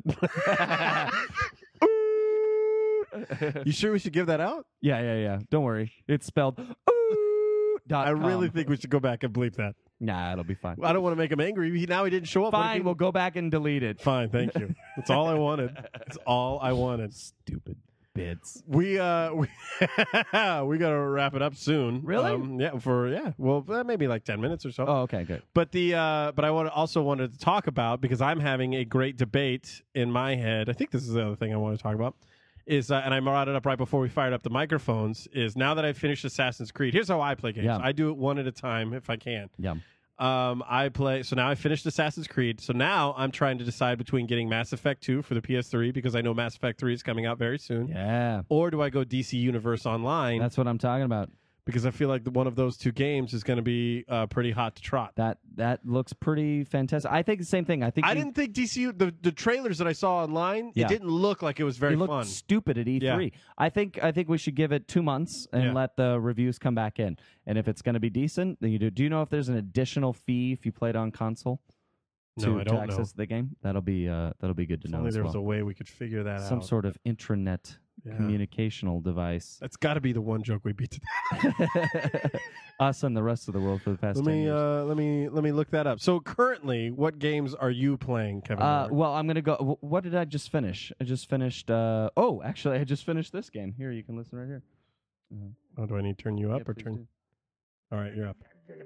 You sure we should give that out? Yeah. Don't worry. It's spelled I really think we should go back and bleep that. Nah, it'll be fine. I don't want to make him angry. Now he didn't show up. Fine, we'll go back and delete it. Fine, thank you. That's all I wanted. That's all I wanted. Stupid bits. We got to wrap it up soon. Really? Well, maybe like 10 minutes or so. Oh, okay, good. But but I also wanted to talk about, because I'm having a great debate in my head. I think this is the other thing I want to talk about. Is and I brought it up right before we fired up the microphones. Is now that I've finished Assassin's Creed, here's how I play games. Yeah. I do it one at a time if I can. Yeah. I play. So now I finished Assassin's Creed. So now I'm trying to decide between getting Mass Effect 2 for the PS3, because I know Mass Effect 3 is coming out very soon. Yeah. Or do I go DC Universe Online? That's what I'm talking about. Because I feel like one of those two games is going to be pretty hot to trot. That looks pretty fantastic. I think the same thing. I didn't think DCU the trailers that I saw online. Yeah. It didn't look like it was very it looked fun. stupid at E3. Yeah. I think we should give it 2 months and let the reviews come back in. And if it's going to be decent, then you do. Do you know if there's an additional fee if you play it on console? No, I don't to access the game. That'll be good to know. Only as there well. was a way we could figure that out. Some sort of intranet communicational device. That's got to be the one joke we beat to death. Us and the rest of the world for the past 10 years. Let me look that up. So currently, what games are you playing, Kevin? Well, I'm gonna go. What did I just finish? I just finished. Actually, I just finished this game. Here, you can listen right here. Oh, do I need to turn you up Yeah, or please turn? do. All right, you're up.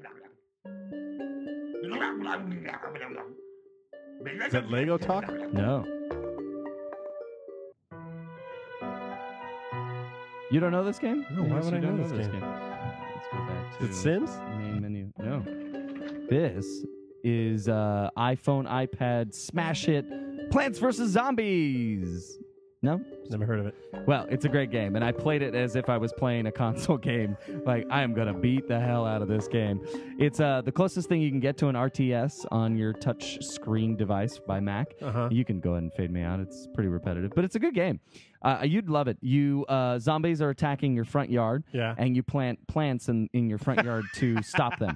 Is that Lego talk? No. You don't know this game? No, why Yes, would you I don't know this game? Let's go back to Is it Sims? main menu. No. This is iPhone, iPad, smash hit, Plants vs. Zombies. No? Never heard of it. Well, it's a great game, and I played it as if I was playing a console game. Like, I am going to beat the hell out of this game. It's the closest thing you can get to an RTS on your touch screen device by Mac. Uh-huh. You can go ahead and fade me out. It's pretty repetitive, but it's a good game. You'd love it. Zombies are attacking your front yard, and you plant plants in your front yard to stop them.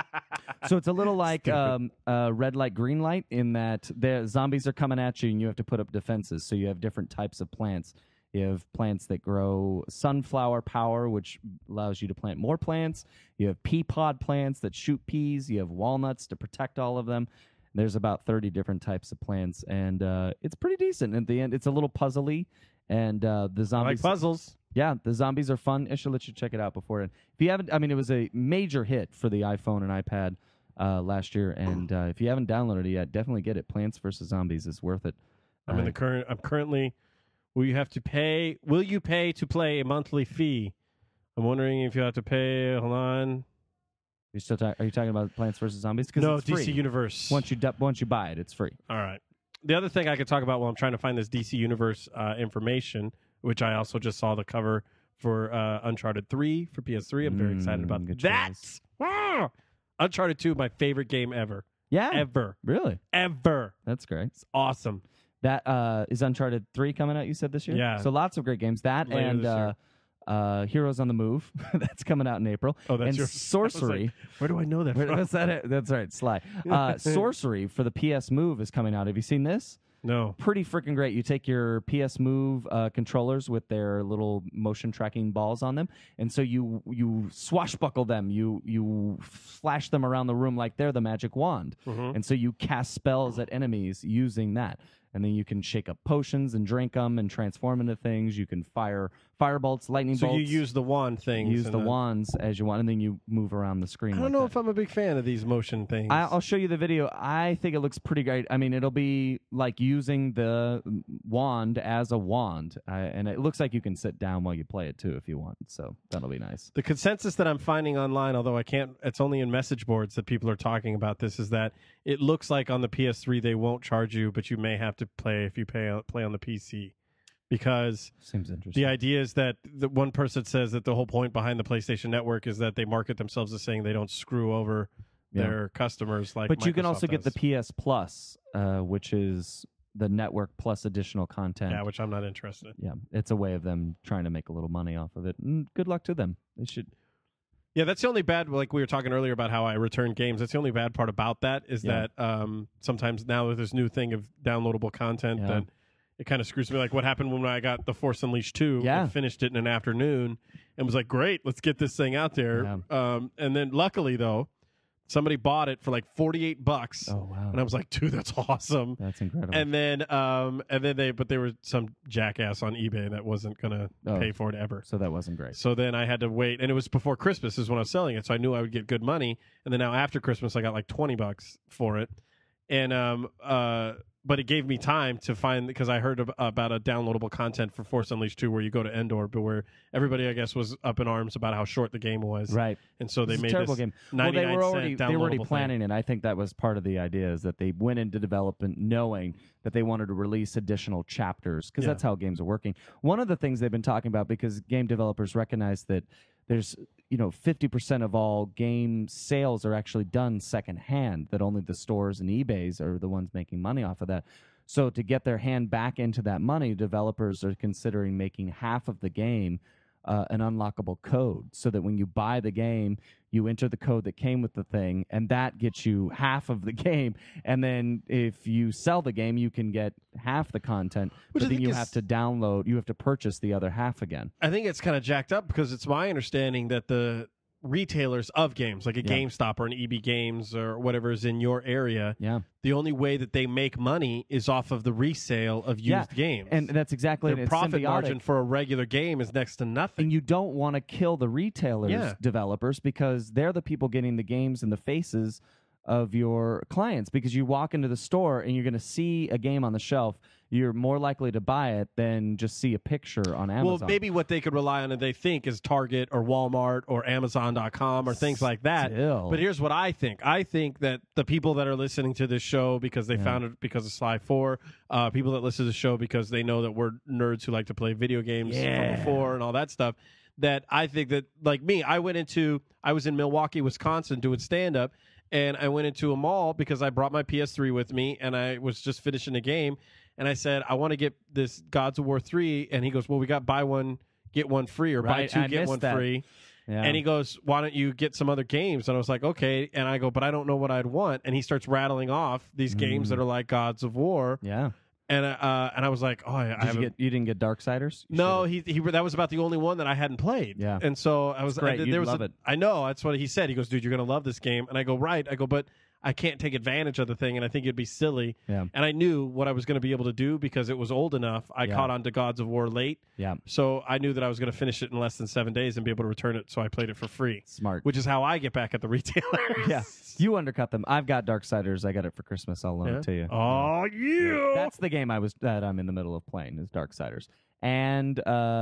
So it's a little like red light, green light, in that the zombies are coming at you and you have to put up defenses. So you have different types of plants. You have plants that grow sunflower power, which allows you to plant more plants. You have pea pod plants that shoot peas. You have walnuts to protect all of them. There's about 30 different types of plants, and it's pretty decent. At the end, it's a little puzzly, and the zombies. I like puzzles. Yeah, the zombies are fun. I should let you check it out before it. If you haven't, it was a major hit for the iPhone and iPad last year, and if you haven't downloaded it yet, definitely get it. Plants vs. Zombies is worth it. I'm currently. Will you pay to play a monthly fee? I'm wondering if you have to pay. Hold on. Are you talking about Plants vs. Zombies? No, it's DC free. Universe. Once you buy it, it's free. All right. The other thing I could talk about while I'm trying to find this DC Universe information, which I also just saw the cover for Uncharted 3 for PS3. I'm very excited about that. Uncharted 2, my favorite game ever. Yeah. Ever. Really? Ever. That's great. It's awesome. That is Uncharted 3 coming out, you said, this year? Yeah. So lots of great games. That Later and this Heroes on the Move. That's coming out in April. Oh, that's and your Sorcery. Where do I know that from? That's that. That's right. Sly. Sorcery for the PS Move is coming out. Have you seen this? No. Pretty freaking great. You take your PS Move controllers with their little motion tracking balls on them, and so you swashbuckle them. You flash them around the room like they're the magic wand, and so you cast spells at enemies using that. And then you can shake up potions and drink them and transform into things. You can fire firebolts, lightning bolts. So you use the wand things. Use the wands as you want, and then you move around the screen. I don't know if I'm a big fan of these motion things. I'll show you the video. I think it looks pretty great. It'll be like using the wand as a wand. And it looks like you can sit down while you play it, too, if you want. So that'll be nice. The consensus that I'm finding online, although it's only in message boards that people are talking about this, is that it looks like on the PS3 they won't charge you, but you may have to play if you play on the PC. Because seems interesting. The idea is that the one person says that the whole point behind the PlayStation Network is that they market themselves as saying they don't screw over their customers like But you can Microsoft also get the does. PS Plus, which is the network plus additional content. Yeah, which I'm not interested in. Yeah, it's a way of them trying to make a little money off of it. And good luck to them. They should. Yeah, that's the only bad. Like we were talking earlier about how I return games. That's the only bad part about that is Yeah. that sometimes now with this new thing of downloadable content Yeah. that it kind of screws me. Like what happened when I got The Force Unleashed 2. Yeah. I finished it in an afternoon and was like, great, let's get this thing out there. And then luckily though, somebody bought it for like $48. Oh wow, And I was like, dude, that's awesome. that's incredible. And then there was some jackass on eBay that wasn't gonna Oh. pay for it ever. So that wasn't great. So then I had to wait, and it was before Christmas is when I was selling it, so I knew I would get good money. And then now after Christmas, I got like $20 for it, and but it gave me time to find because I heard about a downloadable content for Force Unleashed 2 where you go to Endor, but where everybody I guess was up in arms about how short the game was, Right. And so they It's a made terrible this game. 99 Well, they were cent already downloadable planning it. I think that was part of the idea is that they went into development knowing that they wanted to release additional chapters because Yeah. that's how games are working. One of the things they've been talking about because game developers recognize that there's 50% of all game sales are actually done secondhand. That only the stores and eBays are the ones making money off of that. So to get their hand back into that money, developers are considering making half of the game an unlockable code so that when you buy the game, you enter the code that came with the thing, and that gets you half of the game. And then if you sell the game, you can get half the content, Which I but then think you is- have to download, you have to purchase the other half again. I think it's kind of jacked up because it's my understanding that the retailers of games, like a Yeah. GameStop or an EB Games or whatever is in your area, Yeah. the only way that they make money is off of the resale of used Yeah. games. And that's exactly their it's profit symbiotic. margin for a regular game is next to nothing. And you don't want to kill the retailers, Yeah. developers, because they're the people getting the games in the faces of your clients. Because you walk into the store and you're going to see a game on the shelf, you're more likely to buy it than just see a picture on Amazon. Well, maybe what they could rely on, and they think, is Target or Walmart or Amazon.com or things like that. Still. But here's what I think. I think that the people that are listening to this show because they found it because of Sly 4, people that listen to the show because they know that we're nerds who like to play video games from before and all that stuff, that I think that, like me, I was in Milwaukee, Wisconsin doing stand-up, and I went into a mall because I brought my PS3 with me, and I was just finishing a game, and I said, I want to get this Gods of War 3, and he goes, well, we got buy one, get one free, or buy Right, two, I get missed one that. free. Yeah. And he goes, why don't you get some other games? And I was like, okay. And I go, but I don't know what I'd want. And he starts rattling off these games that are like Gods of War. yeah. And I was like, oh, I You didn't get Darksiders? You no, should've. he that was about the only one that I hadn't played. Yeah. And so I was great. there You'd was love it. I know, that's what he said. He goes, dude, you're gonna love this game. And I go, right. I go, but I can't take advantage of the thing, and I think it'd be silly. Yeah. And I knew what I was going to be able to do because it was old enough. I Yeah. caught on to Gods of War late. Yeah. So I knew that I was going to finish it in less than 7 days and be able to return it. So I played it for free. Smart. Which is how I get back at the retailer. Yeah. You undercut them. I've got Darksiders. I got it for Christmas. I'll loan Yeah? it to you. Oh, yeah. That's the game that I'm in the middle of playing is Darksiders. And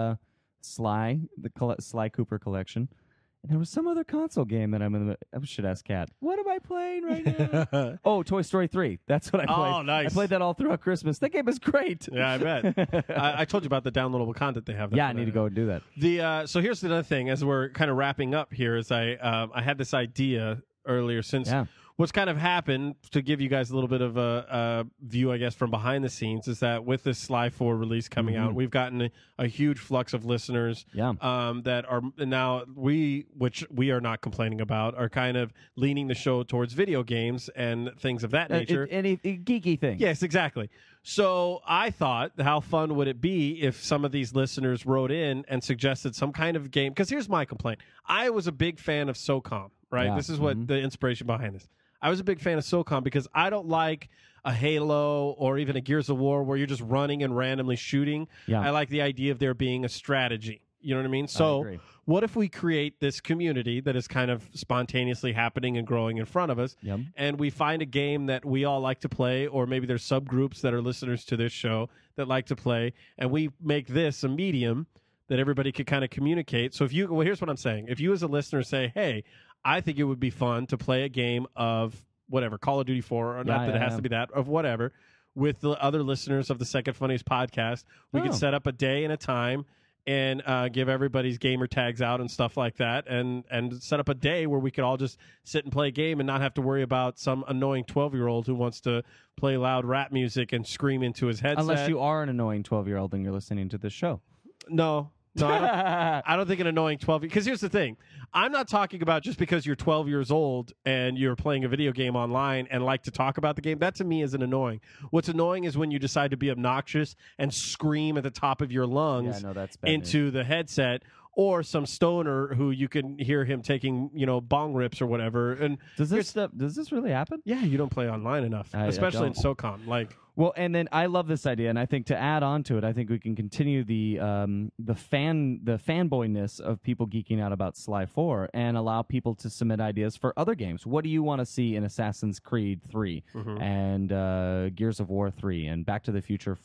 Sly, Sly Cooper collection. And there was some other console game that I'm in the I should ask Kat. What am I playing right now? Oh, Toy Story 3. That's what I played. Oh, nice. I played that all throughout Christmas. That game is great. Yeah, I bet. I told you about the downloadable content they have. Yeah, I need to go and do that. So here's another thing. As we're kind of wrapping up here, is I had this idea earlier since Yeah. what's kind of happened to give you guys a little bit of a view, I guess, from behind the scenes is that with this Sly 4 release coming out, we've gotten a huge flux of listeners Yeah. that are now which we are not complaining about, are kind of leaning the show towards video games and things of that nature. Any geeky thing. Yes, exactly. So I thought, how fun would it be if some of these listeners wrote in and suggested some kind of game? Because here's my complaint. I was a big fan of SOCOM, right? Yeah. This is what the inspiration behind this. I was a big fan of SOCOM because I don't like a Halo or even a Gears of War where you're just running and randomly shooting. Yeah. I like the idea of there being a strategy. You know what I mean? So agree. what if we create this community that is kind of spontaneously happening and growing in front of us, Yep. and we find a game that we all like to play, or maybe there's subgroups that are listeners to this show that like to play, and we make this a medium that everybody could kind of communicate. So here's what I'm saying. If you as a listener say, hey, I think it would be fun to play a game of whatever, Call of Duty 4, or not that it has to be that, of whatever, with the other listeners of the Second Funniest podcast, we could set up a day and a time and give everybody's gamer tags out and stuff like that, and set up a day where we could all just sit and play a game and not have to worry about some annoying 12-year-old who wants to play loud rap music and scream into his headset. Unless you are an annoying 12-year-old and you're listening to this show. No, No, I don't think an annoying 12. Because here's the thing. I'm not talking about just because you're 12 years old and you're playing a video game online and like to talk about the game. That to me isn't annoying. What's annoying is when you decide to be obnoxious and scream at the top of your lungs Yeah, no, that's bad into the headset, or some stoner who you can hear him taking, bong rips or whatever. And Does this really happen? yeah, you don't play online enough, I especially in don't. SOCOM. Like, Well, and then I love this idea, and I think to add on to it, I think we can continue the fanboyness of people geeking out about Sly 4 and allow people to submit ideas for other games. What do you want to see in Assassin's Creed 3 and Gears of War 3 and Back to the Future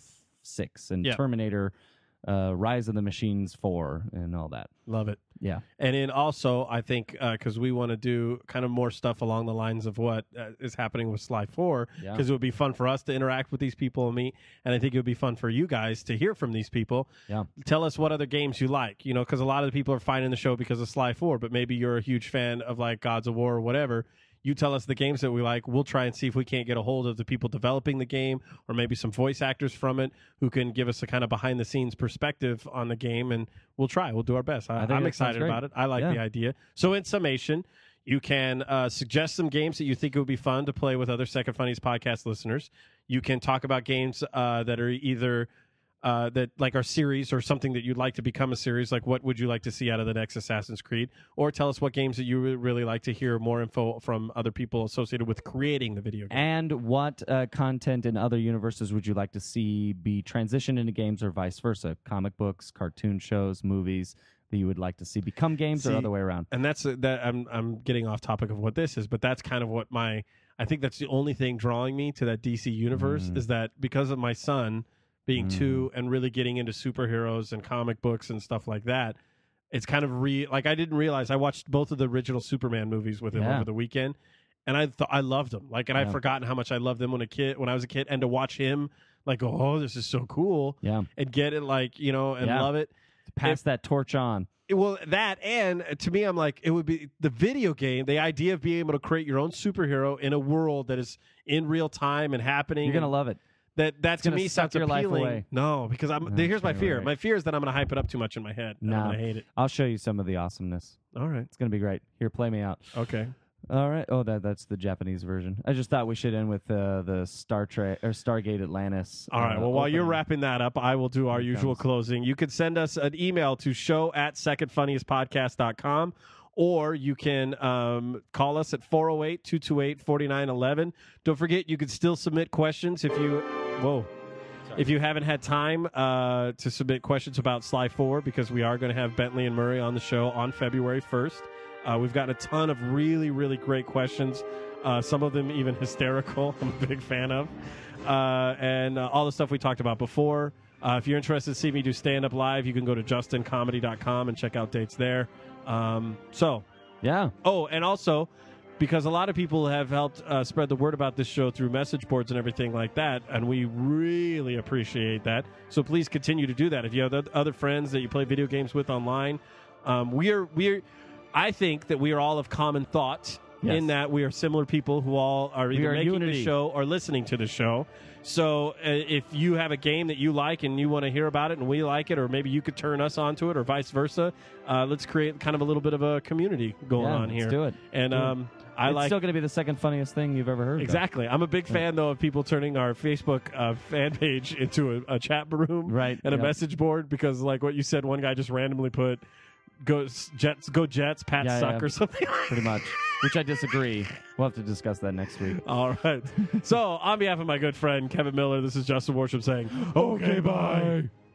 6 and Yeah. Terminator Rise of the Machines 4 and all that? love it. Yeah. And then also, I think, because we want to do kind of more stuff along the lines of what is happening with Sly 4, Yeah. because it would be fun for us to interact with these people and meet, and I think it would be fun for you guys to hear from these people. Yeah. Tell us what other games you like, because a lot of the people are finding the show because of Sly 4, but maybe you're a huge fan of, like, Gods of War or whatever. You tell us the games that we like. We'll try and see if we can't get a hold of the people developing the game or maybe some voice actors from it who can give us a kind of behind-the-scenes perspective on the game, and we'll try. We'll do our best. I think I'm that excited sounds great. about it. I like Yeah. the idea. So in summation, you can suggest some games that you think it would be fun to play with other Second Funnies podcast listeners. You can talk about games that are either that like our series or something that you'd like to become a series, like what would you like to see out of the next Assassin's Creed, or tell us what games that you would really like to hear more info from other people associated with creating the video game. And what content in other universes would you like to see be transitioned into games or vice versa? Comic books, cartoon shows, movies that you would like to see become games or See, other way around? And that's that I'm getting off topic of what this is, but that's kind of what I think that's the only thing drawing me to that DC universe is that because of my son being 2 and really getting into superheroes and comic books and stuff like that, it's kind of like I didn't realize I watched both of the original Superman movies with him over the weekend, and I loved them. Like, and I'd forgotten how much I loved them when I was a kid, and to watch him like go, oh, this is so cool, Yeah. and get it, like, and Yeah. love it. Pass that torch on. Well, that, and to me, I'm like, it would be the video game, the idea of being able to create your own superhero in a world that is in real time and happening. You're going to love it. That to gonna me suck sounds your life appealing. away. No, because here's my Okay, fear. right. My fear is that I'm going to hype it up too much in my head. And I'm No. going to hate it. I'll show you some of the awesomeness. All right. It's going to be great. Here, play me out. Okay. All right. Oh, that's the Japanese version. I just thought we should end with the Star Trek or Stargate Atlantis. All right. Well, while you're opening. wrapping that up, I will do our Here it usual comes. closing. You can send us an email to show@secondfunniestpodcast.com, or you can call us at 408-228-4911. Don't forget, you can still submit questions if you haven't had time to submit questions about Sly 4, because we are going to have Bentley and Murray on the show on February 1st. We've gotten a ton of really, really great questions, some of them even hysterical. I'm a big fan of. And all the stuff we talked about before. If you're interested to see me do stand-up live, you can go to justincomedy.com and check out dates there. Yeah. Oh, and also, because a lot of people have helped spread the word about this show through message boards and everything like that, and we really appreciate that. So please continue to do that. If you have other friends that you play video games with online, I think that we are all of common thought in that we are similar people who all are either making unity. the show or listening to the show. So if you have a game that you like and you want to hear about it and we like it, or maybe you could turn us onto it or vice versa, let's create kind of a little bit of a community going on here. Let's do it. And It's still going to be the second funniest thing you've ever heard. Exactly. I'm a big fan, though, of people turning our Facebook fan page into a chat room Right, and a yeah. message board, because, like what you said, one guy just randomly put, go Jets, Pat Yeah, suck yeah. or something. Pretty much. Which I disagree. We'll have to discuss that next week. All right. So, on behalf of my good friend, Kevin Miller, this is Justin Worship saying, okay, bye.